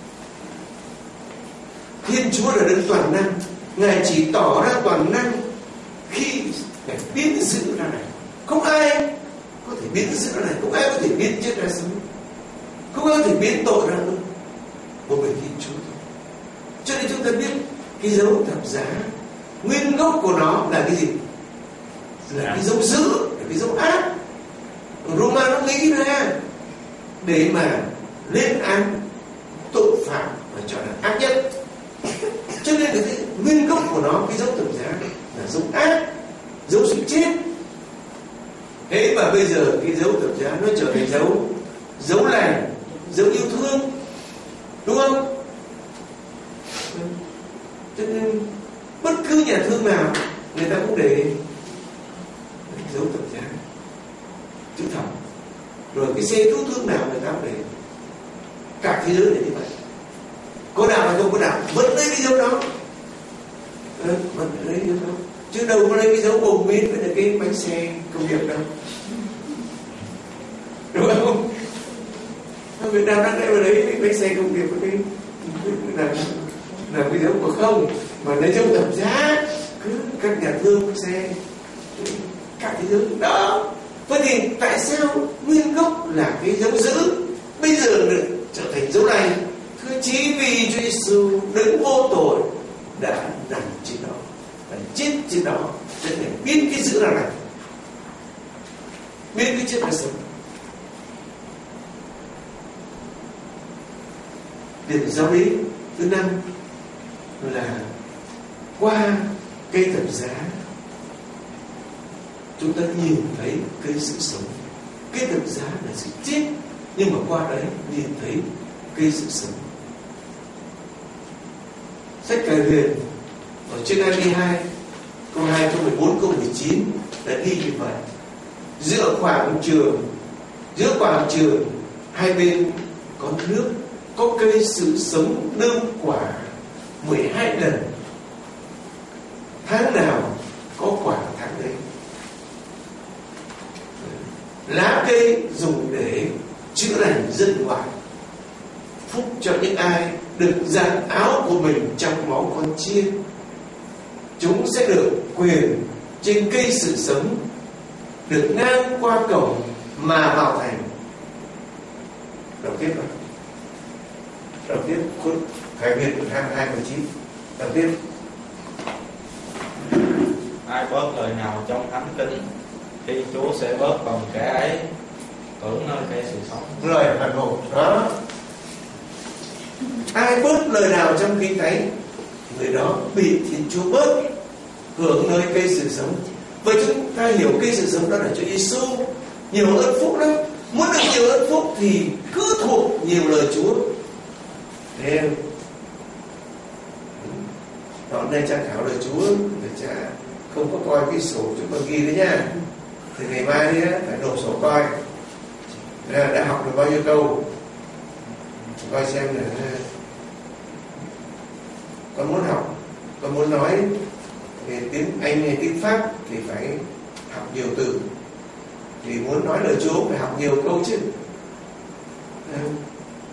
Speaker 4: Thiên Chúa là đấng toàn năng, Ngài chỉ tỏ ra toàn năng khi Ngài biến sự ra này. Không ai có thể biến sự ra này, không ai có thể biến chết ra sống, không ai có thể biến tội ra luôn, một mình Thiên Chúa thôi. Cho nên chúng ta biết cái dấu thập giá nguyên gốc của nó là cái gì? Là cái dấu dữ, là cái dấu ác. Roma nó nghĩ ra để mà lên án tội phạm và cho là ác nhất. Cho nên cái nguyên gốc của nó, cái dấu thập giá là dấu ác, dấu sự chết. Thế mà bây giờ cái dấu thập giá nó trở thành dấu dấu lành, dấu yêu thương, đúng không? Cho nên bất cứ nhà thương nào người ta cũng để dấu thập giá, chữ thập. Rồi cái xe cứu thương nào người ta cũng để. Cả thế giới này như vậy, có đạo hay không có đạo vẫn lấy cái dấu đó, ừ, vẫn lấy cái dấu đó, chứ đâu có lấy cái dấu bồn miến với cái bánh xe công nghiệp đâu, đúng không? Ở Việt Nam đang lấy lấy cái bánh xe công nghiệp với cái là là cái dấu của không, mà lấy dấu thập giá cứ các nhà thương xe cả thế giới đó. Vậy thì tại sao nguyên gốc là cái dấu dữ bây giờ được trở thành dấu lành? Thưa chỉ vì Chúa Giêsu đấng vô tội đã nằm trên đó, đã chết trên đó, cho nên biến cái dữ ra lành, biến cái chết ra sống. Điểm giáo lý thứ năm là qua cây thập giá chúng ta nhìn thấy cái sự sống. Cây thập giá là sự chết, nhưng mà qua đấy nhìn thấy cây sự sống. Sách Cải Huyền ở trên hai mươi hai câu hai, câu mười bốn, câu mười chín đã ghi như vậy. Giữa quảng trường, giữa quảng trường hai bên có nước, có cây sự sống đơm quả mười hai lần. Tháng nào có quả tháng đấy. Lá cây dùng để chữa lành dân ngoại. Phúc cho những ai được giặt áo của mình trong máu con chiên. Chúng sẽ được quyền trên cây sự sống, được ngang qua cổng mà vào thành. Đọc tiếp nào. Đọc tiếp cuốn Khải Huyền hai mươi hai câu chín. Đọc tiếp.
Speaker 2: Ai bớt lời nào trong thánh kinh thì Chúa sẽ bớt bằng kẻ ấy tưởng nơi cây sự sống.
Speaker 4: Lời phản hồi đó. Ai bớt lời nào trong kinh thánh, người đó bị Thiên Chúa bớt hưởng nơi cây sự sống. Vậy chúng ta hiểu cây sự sống đó là Chúa Giêsu. Nhiều ơn phúc lắm. Muốn được nhiều ơn phúc thì cứ thuộc nhiều lời Chúa. Thấy không? Đó, đây cha khảo lời Chúa, để cha không có coi cái sổ chúng con ghi đấy nha. Thì ngày mai đi á, phải nộp sổ coi đã, đã học được bao nhiêu câu, coi xem là con muốn học, con muốn nói về tiếng Anh hay tiếng Pháp thì phải học nhiều từ. Thì muốn nói lời Chúa phải học nhiều câu chứ.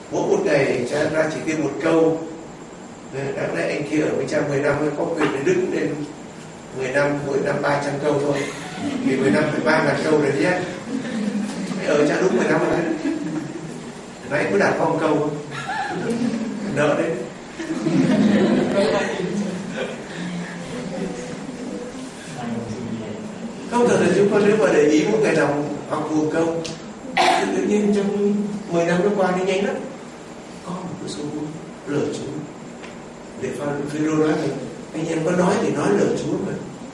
Speaker 4: mỗi một ngày cha ra chỉ thêm một câu. Đáng lẽ anh kia ở với cha mười năm mới có quyền để đứng lên mười năm, mỗi năm ba trăm câu thôi, thì mười năm phải ba ngàn câu rồi nhé. Ở cha đúng mười năm rồi đấy. Nãy cứ đạt phong câu nợ đấy. Không thật là chúng con nếu mà để ý một ngày nào học một câu thì tự nhiên trong mười năm nó qua đi nhanh lắm. Có một cái số lời Chúa để Phêrô nói thì anh em có nói thì nói lời Chúa mà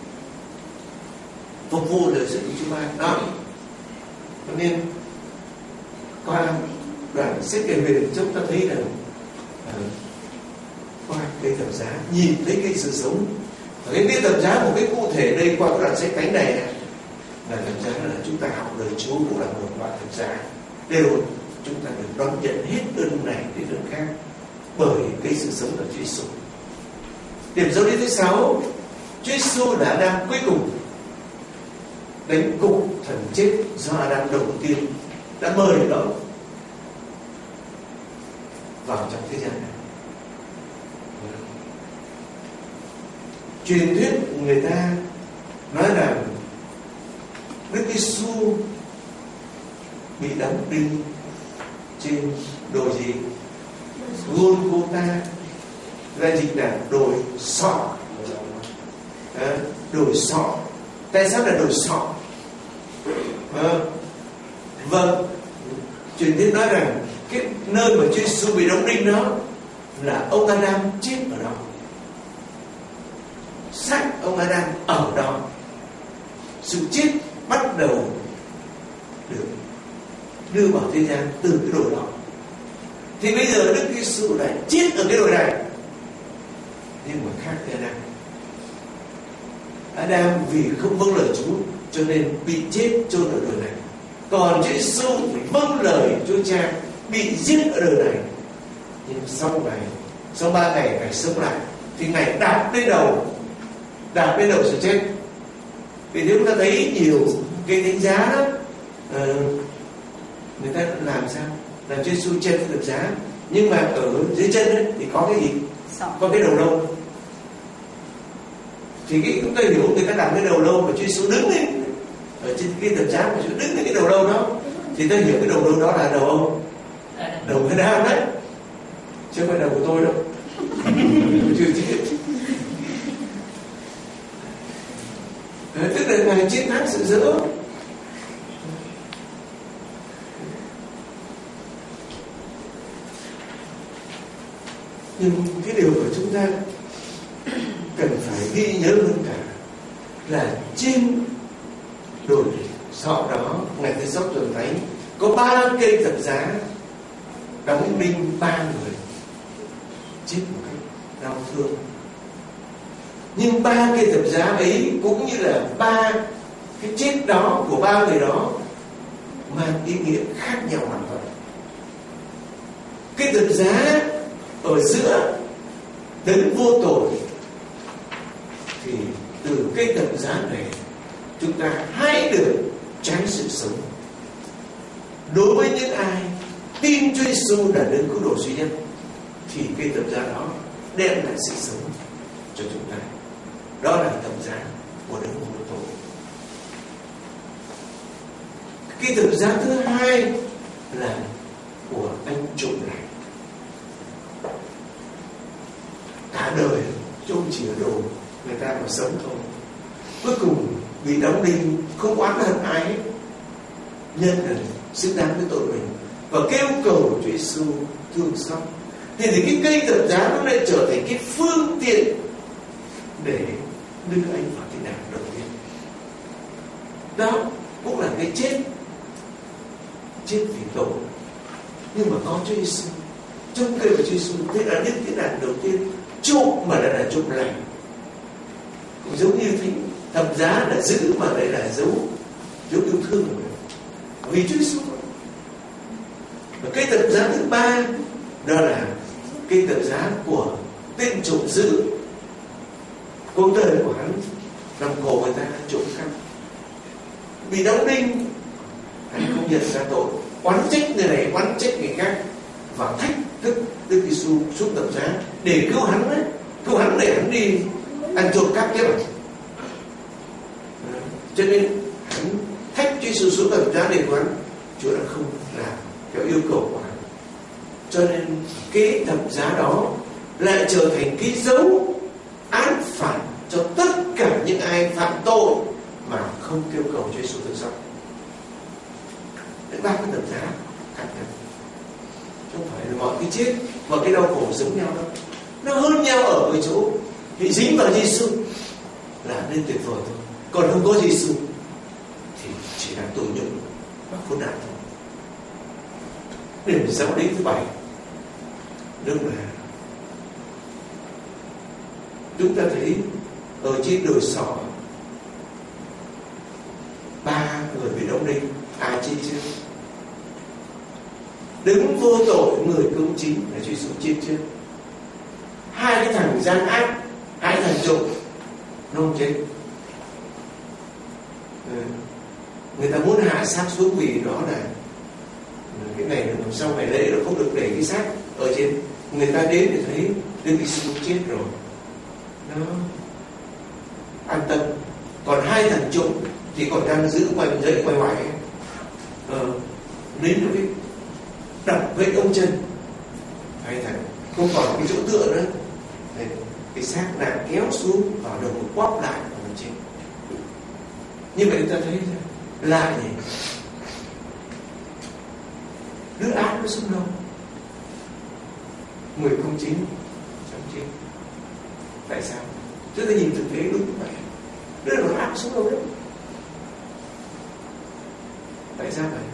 Speaker 4: phục vụ lời sự của Chúa Ba đó. Cho nên qua đoạn sách kể về chúng ta thấy rằng uh, qua cây thập giá nhìn thấy cái sự sống. Cái cây thập giá một cái cụ thể đây qua cái đoạn sách cánh này là thập giá là chúng ta học lời Chúa cũng là một đoạn thập giá, đều chúng ta được đón nhận hết ơn này đến ơn khác bởi cái sự sống của Chúa Giêsu. Điểm dấu đi thứ sáu, Chúa Giêsu là Adam cuối cùng đánh cục thần chết do Adam đầu tiên đã mời đó vào trong thế gian này. Truyền thuyết người ta nói rằng Đức Giêsu bị đóng đinh trên đồi gì? Golgotha, ra dịch là đồi sọ. À, đồi sọ. Tại sao là đồi sọ? À, vâng, truyền thuyết nói rằng cái nơi mà Chúa Giêsu bị đóng đinh đó là ông Adam chết ở đó, xác ông Adam ở đó. Sự chết bắt đầu được đưa vào thế gian từ cái đồi đó. Thì bây giờ Đức Giêsu lại chết ở cái đồi này, nhưng mà khác với Adam. Adam vì không vâng lời Chúa cho nên bị chết chôn ở đồi này. Còn Chúa Giêsu thì vâng lời Chúa Cha bị giết ở đời này. Nhưng sau này, sau ba ngày Ngài sống lại thì Ngài đạp lên đầu, đạp lên đầu sự chết. Vì nếu chúng ta thấy nhiều cái đánh giá đó, uh, người ta làm sao? Làm Chúa Giêsu trên cái thập giá, nhưng mà ở dưới chân ấy, thì có cái gì? Có cái đầu lâu. Thì cái chúng ta hiểu người ta làm cái đầu lâu mà Chúa Giêsu đứng lên ở trên cái thập giá mà Chúa đứng lên cái đầu lâu đó, thì ta hiểu cái đầu lâu đó là đầu ông, đầu cái Adam đấy, chứ không phải đầu của tôi đâu. Chưa chết. Tức là Ngài chiến thắng sự dữ. Nhưng cái điều của chúng ta cần phải ghi nhớ hơn cả là trên đồi sọ đó, Ngài Thế Sóc Tuần Thánh có ba cây thập giá đóng đinh ba người chết một cách đau thương. Nhưng ba cây thập giá ấy cũng như là ba cái chết đó của ba người đó mang ý nghĩa khác nhau hoàn toàn. Cây thập giá ở giữa đấng vô tội, thì từ cây thập giá này chúng ta hãy được tránh sự sống. Đối với những ai tin Chúa Giêsu là đấng cứu độ duy nhất, thì cây thập giá đó đem lại sự sống cho chúng ta. Đó là thập giá của đấng vô tội. Cây thập giá thứ hai là của anh trộm này. Cả đời trông chỉ ở đồ người ta mà sống thôi, cuối cùng bị đóng đinh, không oán hận ai, nhân là xứng đáng với tội mình và kêu cầu Chúa Giêsu thương xót. Thì, thì cái cây thập giá nó lại trở thành cái phương tiện để đưa anh vào cái đảng đầu tiên. Đó cũng là cái chết, chết vì tội, nhưng mà có Chúa Giêsu. Trong cây của Chúa Giêsu thế là những cái đàn đầu tiên trộm mà lại là trộm lành, cũng giống như thế. Thập giá là giữ mà lại là dấu dấu yêu thương của mình vì Chúa Giêsu. Và cây thập giá thứ ba đó là cây thập giá của tên trộm dữ. Cuộc đời của hắn làm cổ người ta trộm cắp, bị đóng đinh, hắn không nhận ra tội, oán trách người này, oán trách người khác, và thách thức Đức Giêsu xuống thập giá để cứu hắn đấy, cứu hắn để hắn đi ăn trộm cắp tiếp à. Cho nên hắn thách Chúa Giêsu xuống thập giá để cứu hắn, Chúa đã không làm theo yêu cầu của hắn. Cho nên cái thập giá đó lại trở thành cái dấu án phạt cho tất cả những ai phạm tội mà không kêu cầu Chúa Giêsu thương xót. Ba cái thập giá khác nhau, không phải là mọi cái chết và cái đau khổ giống nhau đâu. Nó hơn nhau ở cái chỗ thì dính vào Giêsu là nên tuyệt vời thôi, còn không có Giêsu thì chỉ là tội nhục và khốn nạn thôi. Điểm giáo lý thứ bảy, đúng là chúng ta thấy ở trên đồi sọ ba người bị đóng đinh, ai chết chưa? Đứng vô tội người công chính là Chúa Giêsu chết chưa? Hai cái thằng gian ác, hai thằng trộm nó không chết. Người ta muốn hạ xác xuống vì đó là cái ngày sau ngày lễ nó không được để cái xác ở trên. Người ta đến để thấy Đức Giêsu chết rồi, nó an tâm. Còn hai thằng trộm thì còn đang giữ quanh dãy quay ngoài, ờ, lính nó biết đập gãy ống chân. Hai thằng không còn cái chỗ tựa nữa, cái xác nạn kéo xuống vào đầu một quắp lại và mình chết. Như vậy ta thấy lại nhỉ, đứa ác nó sống đâu, người công chính sống chết. Tại sao? Chúng ta nhìn thực tế đúng như vậy, đứa nó ác sống đâu đấy. Tại sao vậy?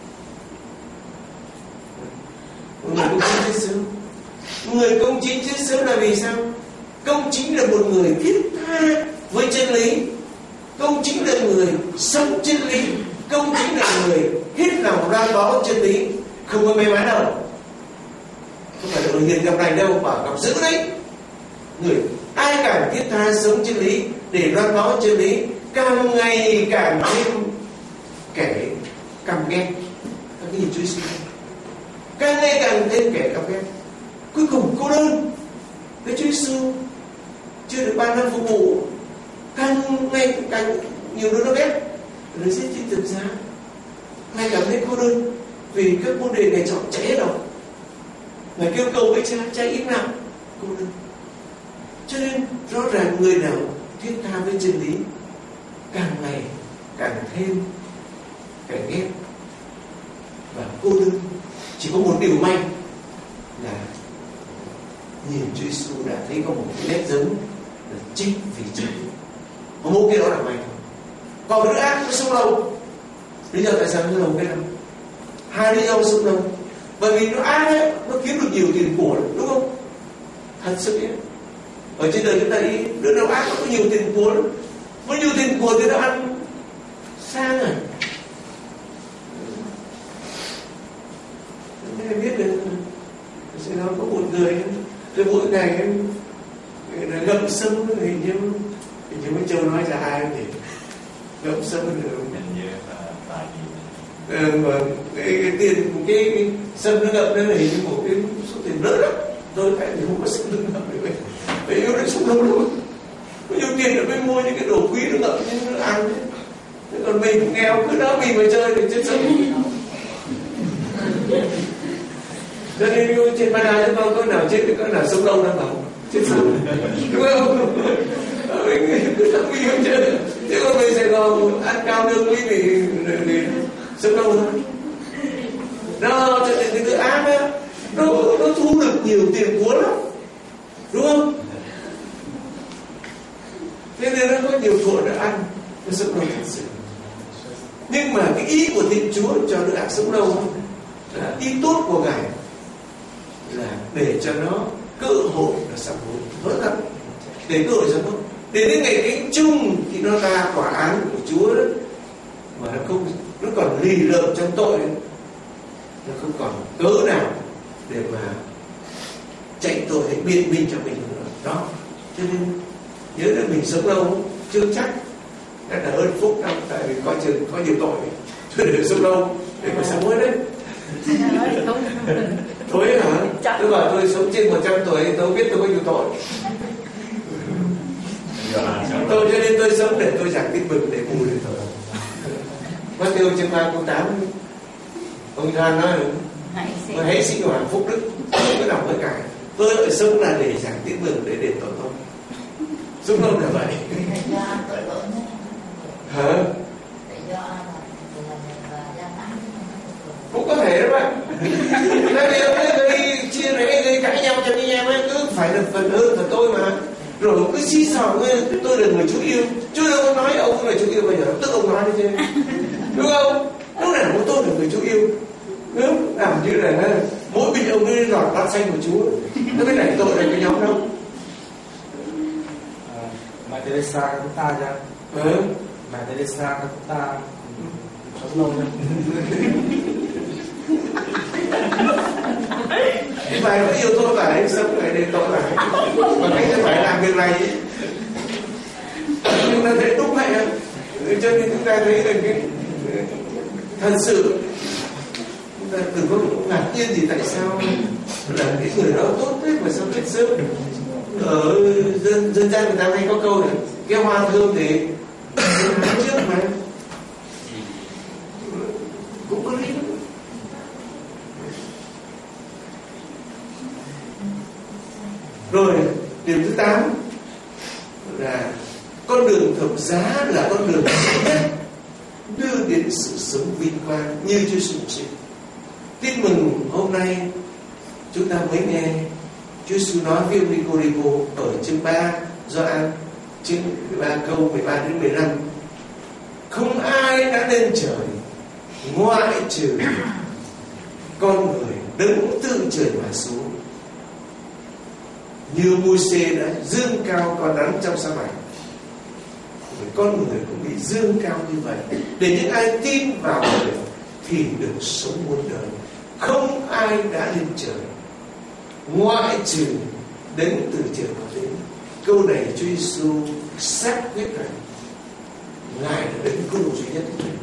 Speaker 4: Người công chính chết sớm. Người công chính chết sớm là vì sao? Công chính là một người thiết tha với chân lý. Công chính là người sống chân lý. Công chính là người hết lòng loan báo chân lý. Không có may mắn đâu, không phải là người hiền gặp này đâu, mà gặp dữ đấy. Người ai càng thiết tha sống chân lý để loan báo chân lý, càng ngày càng thêm kẻ căm ghét. Các cái nhìn Chúa Giêsu, càng ngày càng thêm kẻ căm ghét. Cuối cùng cô đơn, cái Chúa Giêsu chưa được ban năm phục vụ, càng ngày càng nhiều đứa nó ghét, nó giết trên thập giá. Ngài cảm thấy cô đơn vì các môn đề Ngài chọn chạy hết rồi. Ngài kêu cầu với cha, cha im lặng, cô đơn. Cho nên rõ ràng người nào thiết tha với chân lý càng ngày càng thêm kẻ ghét và cô đơn. Chỉ có một điều may là nhìn Chúa Giêsu đã thấy có một cái nét giống là chết vì chân lý. Và một cái đó là may thôi. Còn đứa ác nó sống lâu. Lý do tại sao nó lâu cái nào? Hai lý do sống lâu. Bởi vì nó ác ấy, nó kiếm được nhiều tiền của, đúng không? Thật sự ấy. Ở trên đời chúng ta đi, đứa nào ác nó có nhiều tiền của, có nhiều tiền của thì nó ăn sang à. Em biết được, sẽ nói có một người, cái mỗi ngày ngậm sâm, hình như hình như mấy Châu nói là ai thì ngậm sâm được. Ừ, mà cái, cái tiền cái, cái sâm nó ngậm đó là hình như một cái số tiền lớn lắm. Tôi thấy thì không có sâm nó ngậm được vậy. Vậy yêu nó sống lâu lắm. Có nhiều tiền để mới mua những cái đồ quý nó ngậm nhưng nó ăn. Thế còn mình nghèo cứ đỡ mình mà chơi thì chết sống. Cho nên trên ban đa chúng tôi có nào chết thì có nào sống lâu đâu mà chết sống, đúng không? Mình cứ thắc mình không chơi, chứ còn mình Sài Gòn ăn cao lương quý thì, thì sống lâu thôi. Đó, cho nên cái tự ác á, nó nó thu được nhiều tiền của lắm, đúng không? Thế nên nó có nhiều thuở để ăn, nó sống lâu thật sự. Nhưng mà cái ý của Thiên Chúa cho đứa ác sống lâu là ý tốt của Ngài, là để cho nó cơ hội là sám hối, hối hận, để cơ hội sám hối, để đến ngày cánh chung khi nó ra quả án của Chúa đó, mà nó không, nó còn lì lợm trong tội ấy, nó không còn cớ nào để mà chạy tội hay biện minh cho mình nữa. Đó, cho nên nhớ là mình sống lâu chưa chắc đã là ơn phúc đâu, tại vì coi chừng có nhiều tội, cho nên sống lâu để mà sám hối đấy. Thối hả? Tôi bảo tôi sống trên một trăm tuổi, tôi biết tôi có nhiều tội. Tôi cho nên tôi sống để tôi giảng tin mừng để bù để thở. Matthew chương ba câu tám, ông John nói tôi hãy sinh hoàn phúc đức, tôi có đọc với cải. Tôi ở sống là để giảng tin mừng để đền tội tôi. Sống lâu là vậy. Hả? Cũng có thể đó bạn. Tại vì ông ấy gây chia rẽ, gây cãi nhau cho anh em ấy, cứ phải là phần hơn phần tôi mà. Rồi ông cứ xí xào tôi là người Chúa yêu. Chúa đâu có nói ông là Chúa yêu bây giờ, tức ông nói như thế. Đúng không? Lúc nào cũng tôi là người Chúa yêu. Đúng, làm như là mỗi bình ông ấy lọt bát xanh của Chúa. Nó cái này tội là cái nhóm đâu.
Speaker 5: Mẹ Teresa của chúng ta nha.
Speaker 4: Ừ.
Speaker 5: Mẹ Teresa của chúng ta sống lâu nha.
Speaker 4: Phải có yêu tôi phải sống lại để tội lại. Và cách sẽ phải làm việc này. Chúng ta thấy đúng vậy không? Cho nên chúng ta thấy là cái thật sự chúng ta đừng có ngạc nhiên gì tại sao là cái người đó tốt thế mà sao chết sớm. Ở dân dân gian người ta hay có câu này, cái hoa thơm thì trước mà cũng có lý. Rồi điểm thứ tám là con đường thập giá là con đường nhất đưa đến sự sống vinh quang như Chúa Giêsu sinh. Tin mừng hôm nay chúng ta mới nghe Chúa Giêsu nói với ông Nicodemo ở chương ba Gioan chương mười ba câu mười ba đến mười lăm. Không ai đã lên trời ngoại trừ con người đứng từ trời mà xuống. Như Môi-se đã dương cao con rắn trong sa mạc, con người cũng bị dương cao như vậy, để những ai tin vào người thì được sống muôn đời. Không ai đã lên trời ngoại trừ đến từ trời mà đến. Câu này Chúa Giêsu xác quyết rằng Ngài là đấng cứu độ duy nhất.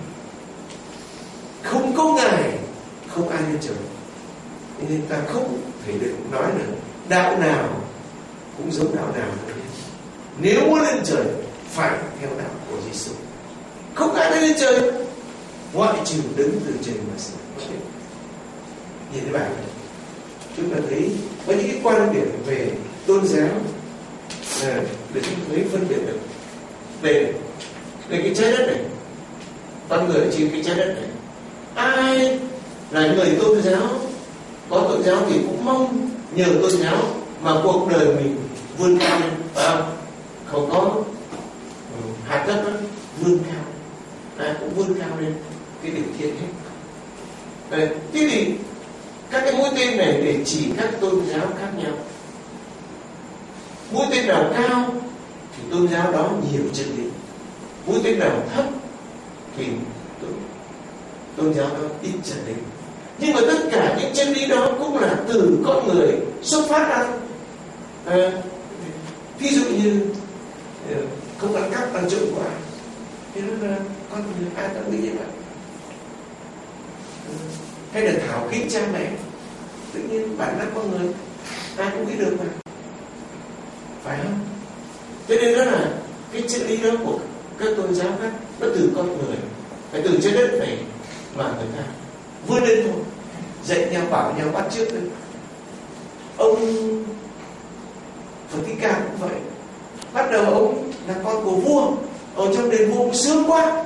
Speaker 4: Không có Ngài không ai lên trời. Nên ta không thể được nói là đạo nào cũng giống đạo nào. Nếu muốn lên trời phải theo đạo của Giêsu. Không ai đã lên trời ngoại trừ đứng từ trời mà xuống. Nhìn thấy bạn, chúng ta thấy có những cái quan điểm về tôn giáo à, để chúng ta thấy phân biệt được về về cái trái đất này, con người trên cái trái đất này. Ai là người tôn giáo, có tôn giáo thì cũng mong nhờ tôn giáo mà cuộc đời mình vươn cao lên, phải không? Không có hạt đất đó, vươn cao, ai cũng vươn cao lên cái đỉnh thiên hết. Đấy, thế thì các cái mũi tên này để chỉ các tôn giáo khác nhau. Mũi tên nào cao thì tôn giáo đó nhiều chân lý, mũi tên nào thấp thì tôn giáo đó ít chân lý. Nhưng mà tất cả những chân lý đó cũng là từ con người xuất phát ra. À, ví dụ như không ăn cắp ăn trộm của ai thì nó là con người, ai cũng nghĩ như vậy. Hay là thảo khích cha mẹ, tự nhiên bản năng con người ai cũng nghĩ được mà, phải không? Cho nên đó là cái chân lý đó của các tôn giáo khác, nó từ con người, phải từ trái đất này mà người ta vươn lên thôi, dạy nhau bảo nhau bắt chước lên. Ông Phật Thích Ca cũng vậy, bắt đầu ông là con của vua, ở trong đền vua ông sướng quá,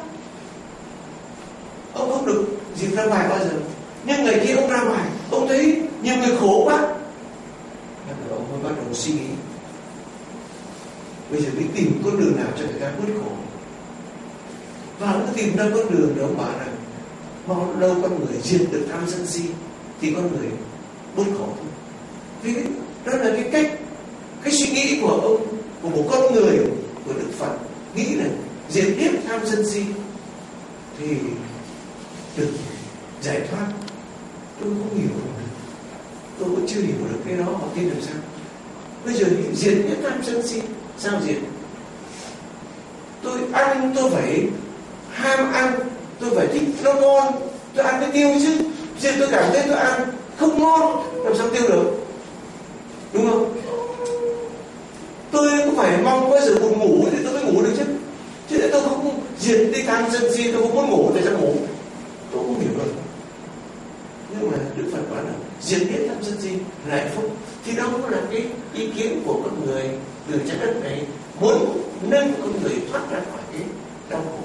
Speaker 4: ông không được dịp ra ngoài bao giờ. Nhưng ngày kia ông ra ngoài, ông thấy nhiều người khổ quá, bắt đầu ông mới bắt đầu suy nghĩ, bây giờ đi tìm con đường nào cho người ta bớt khổ. Và ông tìm ra con đường đó, ông bảo rằng mau đâu con người diệt được tham sân si thì con người bớt khổ thôi. Vì đó là cái cách, cái suy nghĩ của ông, của một con người, của Đức Phật, nghĩ là diệt hết tham sân si thì được giải thoát. Tôi không hiểu được, tôi cũng chưa hiểu được cái đó, họ tin làm sao. Bây giờ thì diệt hết tham sân si, sao diệt? Tôi ăn tôi phải ham ăn, tôi phải thích nó ngon, tôi ăn cái tiêu chứ. Giờ tôi cảm thấy tôi ăn không ngon làm sao tiêu được, đúng không? Tôi cũng phải mong có sự buồn ngủ thì tôi mới ngủ được chứ. Chứ nếu tôi không diệt đi tham sân si, tôi không muốn ngủ thì sao ngủ? Tôi không hiểu được. Nhưng mà Đức Phật nói là diệt biết tham sân si là hạnh phúc. Thì đó cũng là cái ý kiến của con người từ trái đất này, muốn nâng con người thoát ra khỏi cái đau khổ.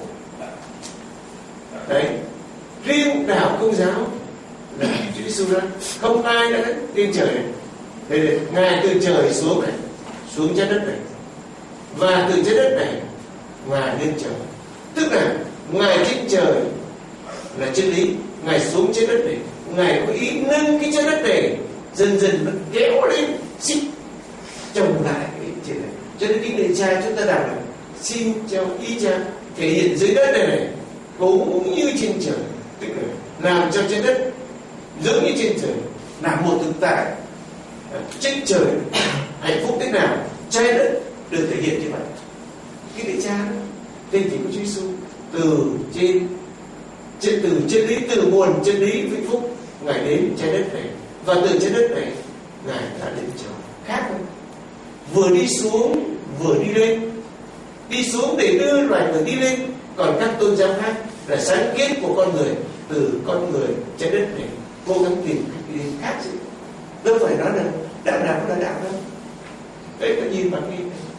Speaker 4: Đấy, riêng đạo Công giáo là Chúa Giêsu ra, không ai đã lên trời này. Để Ngài từ trời xuống này, xuống trái đất này, và từ trái đất này Ngài lên trời. Tức là Ngài trên trời là chân lý, Ngài xuống trái đất này, Ngài có ý nâng cái trái đất này dần dần nó kéo lên, xích trồng lại cái trên này. Cho nên kinh lễ Cha chúng ta đọc là xin cho ý Cha thể hiện dưới đất này này cũng như trên trời, tức là làm cho trái đất giống như trên trời, là một thực tại. Trên trời hạnh phúc thế nào, trái đất được thể hiện như vậy. Kinh lễ Cha tên chỉ của Chúa Giêsu từ trên trên từ chân lý, từ nguồn chân lý vĩnh phúc Ngài đến trái đất này, và từ trái đất này Ngài đã lên trời. Khác không? Vừa đi xuống vừa đi lên, đi xuống để đưa loài người đi lên. Còn các tôn giáo khác là sáng kiến của con người, từ con người trái đất này cố gắng tìm cách đi khác chứ. Đâu phải nói là đạo nào cũng là đạo đâu. Đấy, có nhìn bằng đi.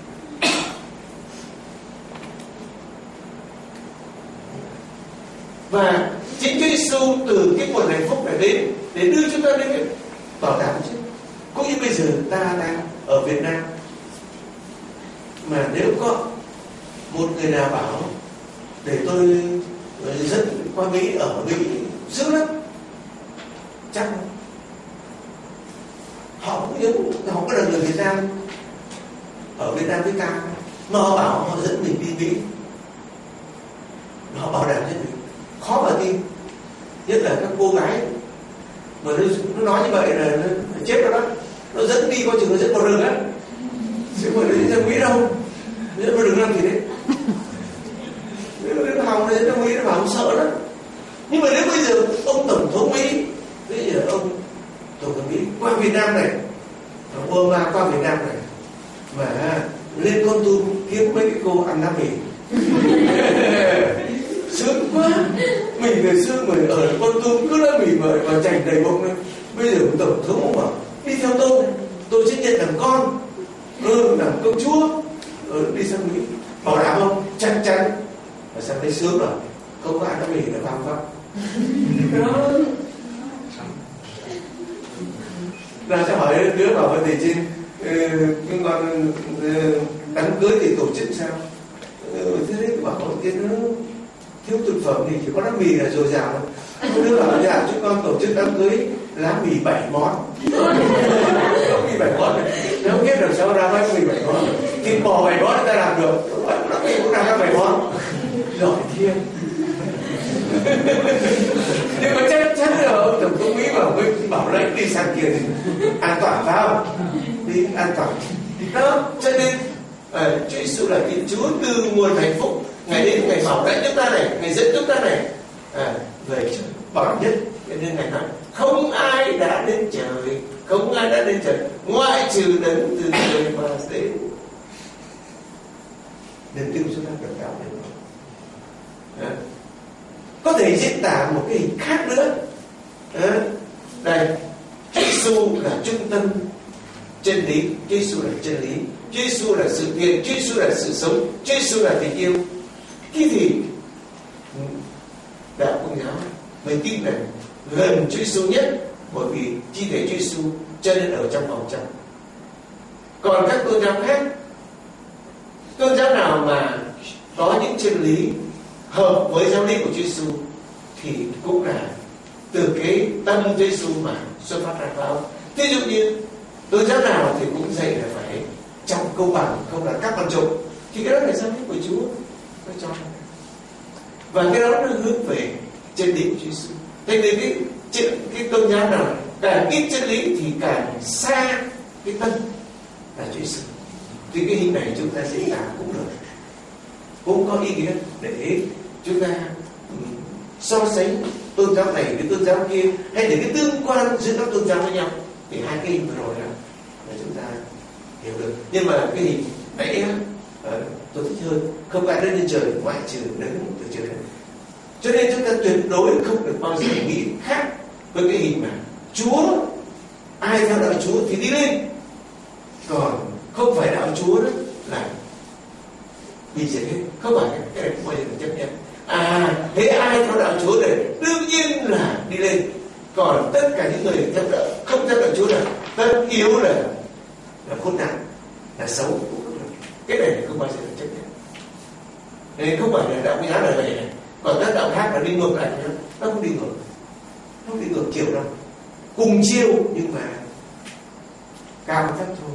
Speaker 4: Và chính Chúa Giêsu từ cái nguồn hạnh phúc này đến để đưa chúng ta đến cái bảo đảm chứ. Cũng như bây giờ ta đang ở Việt Nam, mà nếu có một người nào bảo để tôi dẫn qua Mỹ, ở Mỹ sướng lắm, chắc không? Họ cũng giống, họ có là người Việt Nam ở Việt Nam với cao, mà họ bảo họ dẫn mình đi Mỹ, họ bảo đảm cho mình, khó mà tin. Nhất là các cô gái mà nó, nó nói như vậy là nó chết rồi đó. Nó dẫn đi coi chừng nó dẫn vào rừng á, chứ mà đi ra Mỹ đâu, dẫn vào rừng làm gì đấy. Nếu nó hòng nó dẫn ra Mỹ nó bảo không sợ lắm. Nhưng mà nếu bây giờ ông tổng thống Mỹ, bây giờ ông tổng thống Mỹ qua Việt Nam này, Obama qua Việt Nam này, mà lên Con Tum kiếm mấy cái cô ăn nắm mì, sướng quá. Mình ngày xưa mình ở Con Tum cứ nói mì mà mà chành đầy bụng lên. Bây giờ tổng thống ông bảo đi theo tôi, tôi sẽ nhận làm con, ừ, làm công chúa, ừ, đi sang Mỹ, bảo đảm không? Chắc chắn. Và sang đây sướng rồi, không có ăn nắm mì là vào không? Đó. Ra sẽ hỏi đứa bảo vấn đề trên nhưng còn đám cưới thì tổ chức sao? Thế đấy bảo cái nó thiếu thực phẩm thì chỉ có lá mì là dồi dào. Có đứa bảo dạ chúng con tổ chức đám cưới lá mì bảy món. Lá mì bảy món này, nếu không biết được sao ra lá mì bảy món. Thịt bò bảy món người ta làm được, lá mì cũng làm ra bảy món. Giỏi thiên. Nhưng mà chắc chắn là ông tổng thống Mỹ bảo với bảo lãnh đi sang kia thì an toàn phải không? Đi an toàn. Đó, cho nên à, Chúa Giêsu là Thiên Chúa từ nguồn hạnh phúc, Ngài đến Ngài bảo lãnh chúng ta này, Ngài dẫn chúng ta này à, về trời bảo nhất. Cho nên Ngài nói không ai đã đến trời, không ai đã đến trời ngoại trừ đấng từ trời mà đến. Niềm tin chúng ta được cao đến đó. Có thể diễn tả một cái hình khác nữa. À, đây, Chúa Giêsu là trung tâm chân lý, Chúa Giêsu là chân lý, Chúa Giêsu là sự kiện, Chúa Giêsu là sự sống, Chúa Giêsu là tình yêu. Cái gì đạo Công giáo mình tin là gần Chúa Giêsu nhất, bởi vì chi thể Chúa Giêsu cho nên ở trong vòng trong. Còn các tôn giáo khác, tôn giáo nào mà có những chân lý hợp với giáo lý của Chúa Giêsu thì cũng là từ cái tâm Chúa Giêsu mà xuất phát ra vào. Ví dụ như tôn giáo nào thì cũng dạy là phải trong công bằng, không là các con trộm, thì cái đó là giáo lý của Chúa nó cho. Và cái đó nó hướng về chân lý của Chúa Giêsu. Thế nên cái, cái, cái tôn giáo nào càng ít chân lý thì càng xa cái tâm là Chúa Giêsu. Thì cái hình này chúng ta sẽ làm cũng được, cũng có ý nghĩa để chúng ta so sánh tôn giáo này với tôn giáo kia, hay để cái tương quan giữa các tôn giáo với nhau. Thì hai cái hình vừa rồi đó là chúng ta hiểu được. Nhưng mà cái hình nãy á, tôi thích hơn, không ai đến lên trời ngoại trừ đấng từ trời đến. Cho nên chúng ta tuyệt đối không được bao giờ nghĩ khác với cái hình mà Chúa, ai theo đạo Chúa thì đi lên, còn không phải đạo Chúa đó là bị diệt hết. Không phải, cái này không bao giờ được chấp nhận. À, thế ai theo đạo Chúa thì đương nhiên là đi lên, còn tất cả những người theo đạo, không theo đạo Chúa là tất yếu là là khốn nạn, là xấu. Cái này không bao giờ được chấp nhận. Nên không phải là đạo Giáo là vậy này, còn các đạo khác là đi ngược lại nữa, nó không đi ngược, nó không đi ngược chiều đâu, cùng chiều nhưng mà cao thấp thôi,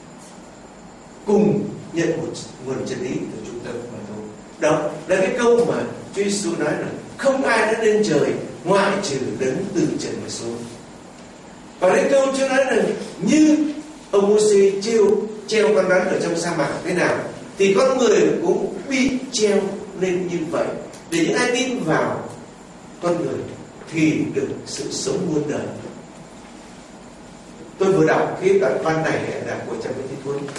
Speaker 4: cùng nhận một nguồn chân lý từ trung tâm mà thôi. Đó là cái câu mà Chúa Giêsu nói là không ai đã lên trời ngoại trừ đấng từ trần mà xuống. Và cái câu Chúa nói là như ông Mô-xê treo treo con rắn ở trong sa mạc thế nào, thì con người cũng bị treo lên như vậy, để những ai tin vào con người thì được sự sống muôn đời. Tôi vừa đọc cái đoạn văn này là của Trần Minh Thiên Quân.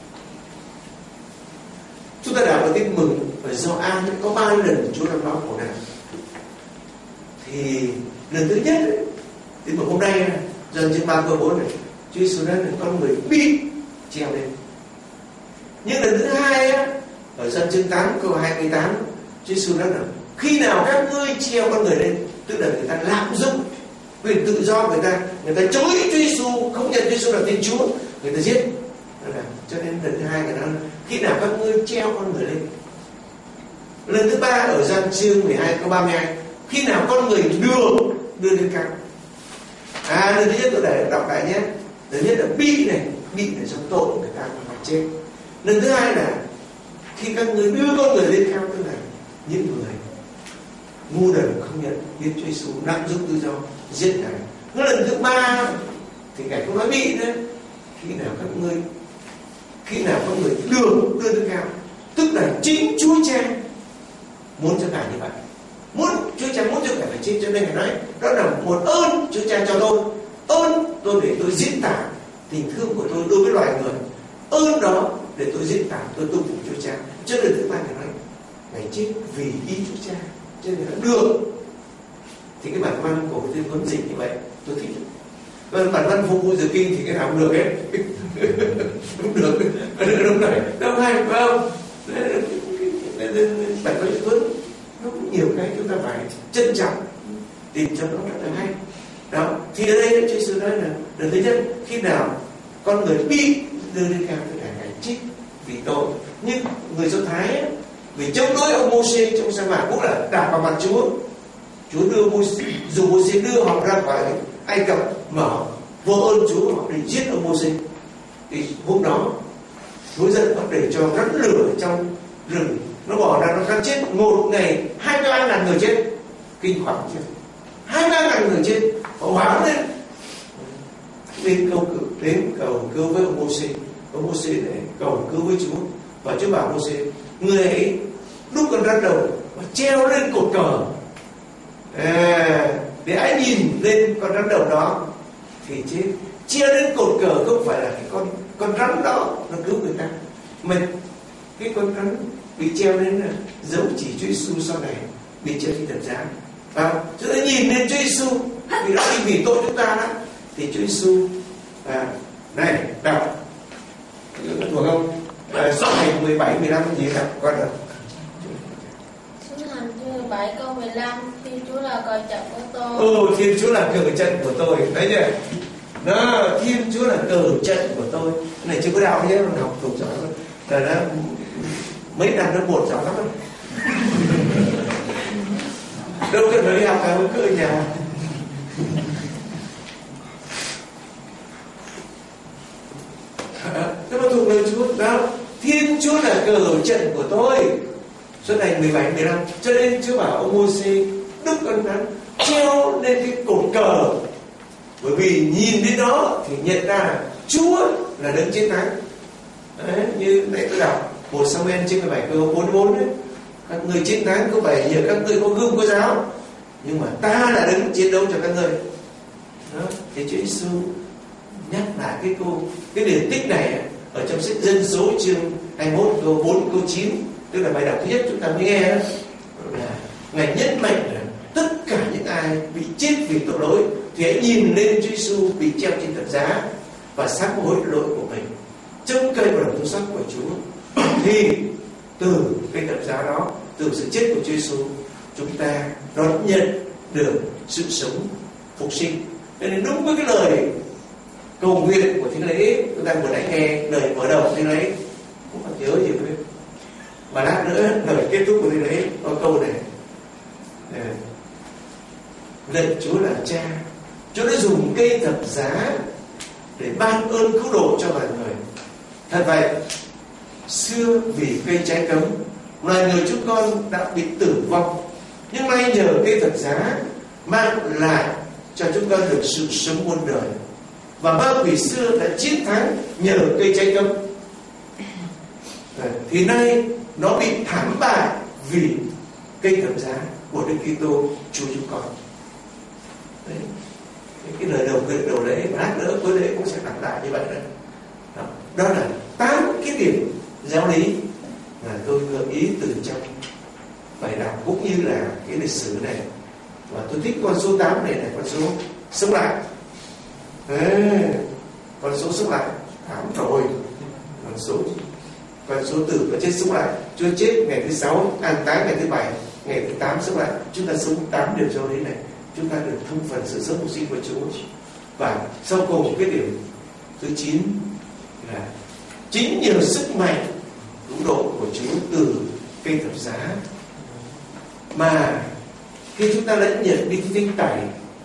Speaker 4: Chúng ta đọc ở tin mừng ở Gioan có ba lần Chúa đã nói khổ nạn. Thì lần thứ nhất ấy, tin mừng hôm nay dần trên ba câu bốn này, Chúa Giêsu nói là con người bị treo lên. Nhưng lần thứ hai á, ở Giăng chương tám câu hai mươi tám, Chúa Giêsu nói là khi nào các ngươi treo con người lên, tức là người ta lạm dụng quyền tự do người ta, người ta chối Chúa Giêsu, không nhận Chúa Giêsu là Thiên Chúa, người ta giết. Cho nên lần thứ hai người ta nói khi nào các ngươi treo con người lên. Lần thứ ba ở Giăng chương mười hai câu ba mươi hai, khi nào con người đưa đưa lên cao. À, lần thứ nhất tôi để đọc lại nhé. Thứ nhất là bị này, bị để trong tội người ta phải chết. Lần thứ hai là khi các người đưa con người lên cao, tức là những người ngu đần không nhận biết Chúa Giêsu, lạm dụng tự do, giết Ngài. Nó lần thứ ba thì Ngài không nói bị nữa. Khi nào các ngươi khi nào các người đưa đưa lên cao, tức là chính Chúa Cha muốn cho Ngài như vậy, muốn Chúa Cha muốn cho Ngài phải chết, cho nên Ngài nói đó là một ơn Chúa Cha cho tôi, ơn tôi để tôi diễn tả tình thương của tôi đối với loài người, ơn đó để tôi diễn tả tôi tôn phục Chúa Cha. Cho nên thứ ba Ngài nói Ngài chết vì ý Chúa Cha, cho nên nó được. Thì cái bản văn của Thiên Huấn dịch như vậy tôi thích. Còn bản văn phục vụ giờ kinh thì cái nào cũng được hết. Đúng được, đúng rồi, đâu hay phải không? Bản văn Thiên Huấn nó cũng nhiều cái chúng ta phải trân trọng, tìm cho nó rất là hay. Đó, thì ở đây Chúa Giêsu nói là lần thứ nhất khi nào con người bị đưa lên cao thì Ngài chết vì tội. Nhưng người Do Thái ấy, vì chống đối ông Mô-xê trong sa mạc cũng là đạp vào mặt Chúa. Chúa đưa Mô-xê, dù Mô-xê đưa họ ra khỏi Ai Cập mà họ vô ơn Chúa, họ định giết ông Mô-xê. Thì hôm đó Chúa giận bắt để cho rắn lửa trong rừng nó bỏ ra, nó cắn chết một ngày hai mươi ba ngàn người chết, kinh khủng chưa? hai mươi ba ngàn người chết, họ báo lên đến cầu cứu, đến cầu cứu với ông Mô-xê, ông Mô-xê để cầu cứu với Chúa. Và Chúa bảo Mô-xê, người ấy đúc con rắn đầu và treo lên cột cờ, à, để ai nhìn lên con rắn đầu đó thì chết. Treo lên cột cờ không phải là cái con con rắn đó nó cứu người ta, mà cái con rắn bị treo lên là dấu chỉ Chúa Giêsu sau này bị treo trên thập giá. Và chúng ta nhìn lên Chúa Giêsu vì đã bị vì tội chúng ta đó, thì Chúa Giêsu à, này đọc thuộc không? À, số hành mười bảy mười lăm gì đọc con được?
Speaker 2: Số hành mười bảy câu mười lăm, Thiên Chúa là cờ trận của tôi.
Speaker 4: Ừ, Thiên Chúa là cờ trận của tôi, thấy chưa? Đó, Thiên Chúa là cờ trận của tôi. Cái này chưa có đạo nhé, mình học thuộc giỏi lắm. Là nó mấy năm nó bột giỏi lắm. Đâu cần phải đi học cả cứ ở nhà. Thế mà thuộc lời Chúa đó, Thiên Chúa là cờ trận của tôi. Số này mười bảy mười lăm. Cho nên Chúa bảo ông Mô-xê đúc con rắn treo lên cái cột cờ, bởi vì nhìn đến đó thì nhận ra là Chúa là đấng chiến thắng. Đấy, như nãy tôi đọc một Sa-mu-el trên mười bảy câu bốn mươi bốn đấy, các người chiến thắng không phải nhờ các ngươi có gươm có giáo, nhưng mà ta là đấng chiến đấu cho các ngươi. Đó, thì Chúa Giêsu nhắc lại cái câu cái điển tích này ở trong sách Dân Số chương hai mươi mốt câu bốn câu chín, tức là bài đọc thứ nhất chúng ta mới nghe đó, là Ngài nhấn mạnh là tất cả những ai bị chết vì tội lỗi thì hãy nhìn lên Chúa Giêsu bị treo trên thập giá và sám hối lỗi của mình, trông cậy vào đấng sắc của Chúa, thì từ cái thập giá đó, từ sự chết của Chúa Giêsu, chúng ta đón nhận được sự sống phục sinh. Cho nên đúng với cái lời cầu nguyện của thánh lễ chúng ta vừa nãy nghe lời mở đầu thánh lễ, không phải nhớ gì hết, mà lát nữa lời kết thúc của thánh lễ có câu này: lạy Chúa là Cha, Chúa đã dùng cây thập giá để ban ơn cứu độ cho loài người. Thật vậy, xưa vì cây trái cấm, loài người chúng con đã bị tử vong, nhưng nay nhờ cây thập giá mang lại cho chúng con được sự sống muôn đời. Và ma quỷ xưa đã chiến thắng nhờ cây trái cấm, thì nay nó bị thảm bại vì cây thập giá của Đức Kitô Chúa chúng con. Đấy. Cái lời đầu cái đầu lễ và lát nữa cuối lễ cũng sẽ lặp lại như vậy đấy. Đó, đó là tám cái điểm giáo lý là tôi gợi ý từ trong bài đọc cũng như là cái lịch sử này. Và tôi thích con số tám này là con số sống lại. Đấy, con số sống lại thảm rồi. Con số con số tử và chết sống lại. Chúa chết ngày thứ sáu, an táng ngày thứ bảy, ngày thứ tám sống lại. Chúng ta sống tám điều giáo lý này, chúng ta được thông phần sự sống phục sinh của Chúa. Và sau cùng cái điểm thứ chín là chính nhờ sức mạnh cứu độ của Chúa từ cây thập giá mà khi chúng ta lãnh nhận đi thánh tẩy,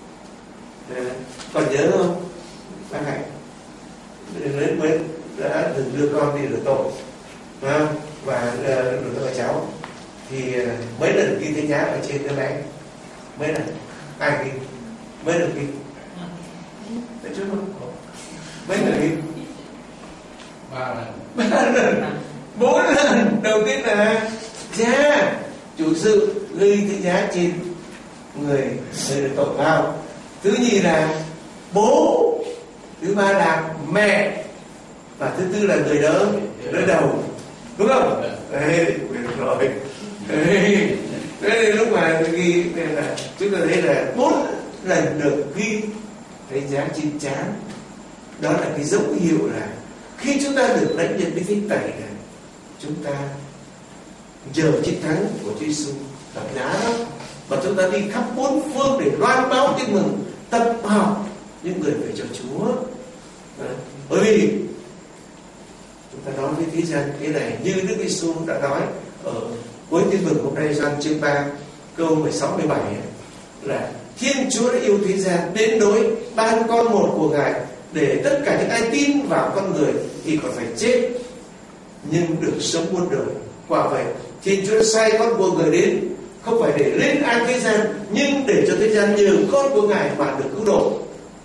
Speaker 4: còn nhớ không bác Hạnh lớn mới đã từng đưa con đi rửa tội và rửa tội cháu thì mấy lần ghi thánh giá ở trên cái máy, mấy lần ai ghi mấy lần ghi thấy chưa không? Mấy lần ghi ba lần ba lần bốn lần. Đầu tiên là cha chủ sự ghi thánh giá trên người người được tội vào. Thứ nhì là bố, thứ ba là mẹ, và thứ tư là người đỡ đỡ đầu, đúng không? Đấy, được rồi. Đấy, đấy lúc mà ghi là chúng ta thấy là bốn lần được ghi thánh giá trên trán. Đó là cái dấu hiệu là khi chúng ta được lãnh nhận cái thánh tẩy này, chúng ta nhờ chiến thắng của Chúa Giêsu thập giá đó, và chúng ta đi khắp bốn phương để loan báo tin mừng, tập hợp những người về cho Chúa. Đấy. Bởi vì chúng ta nói với thế gian cái này như Đức Giêsu đã nói ở cuối tin mừng hôm nay, Gioan chương ba câu mười sáu mười bảy là Thiên Chúa đã yêu thế gian đến nỗi ban con một của Ngài để tất cả những ai tin vào con người thì còn phải chết nhưng được sống muôn đời. Quả vậy, Thiên Chúa đã sai con của người đến không phải để lên an thế gian, nhưng để cho thế gian nhờ con của Ngài mà được cứu độ.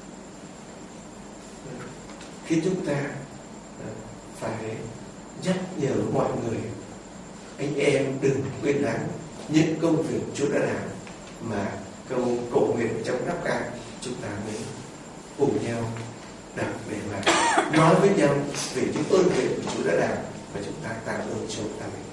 Speaker 4: Khi chúng ta phải nhắc nhở mọi người, anh em đừng quên lãng những công việc Chúa đã làm, mà câu cầu nguyện trong đáp ca chúng ta mới cùng nhau đọc để mà nói với nhau về những ơn huệ của Chúa đã làm, và chúng ta tạ ơn Chúa. Amen.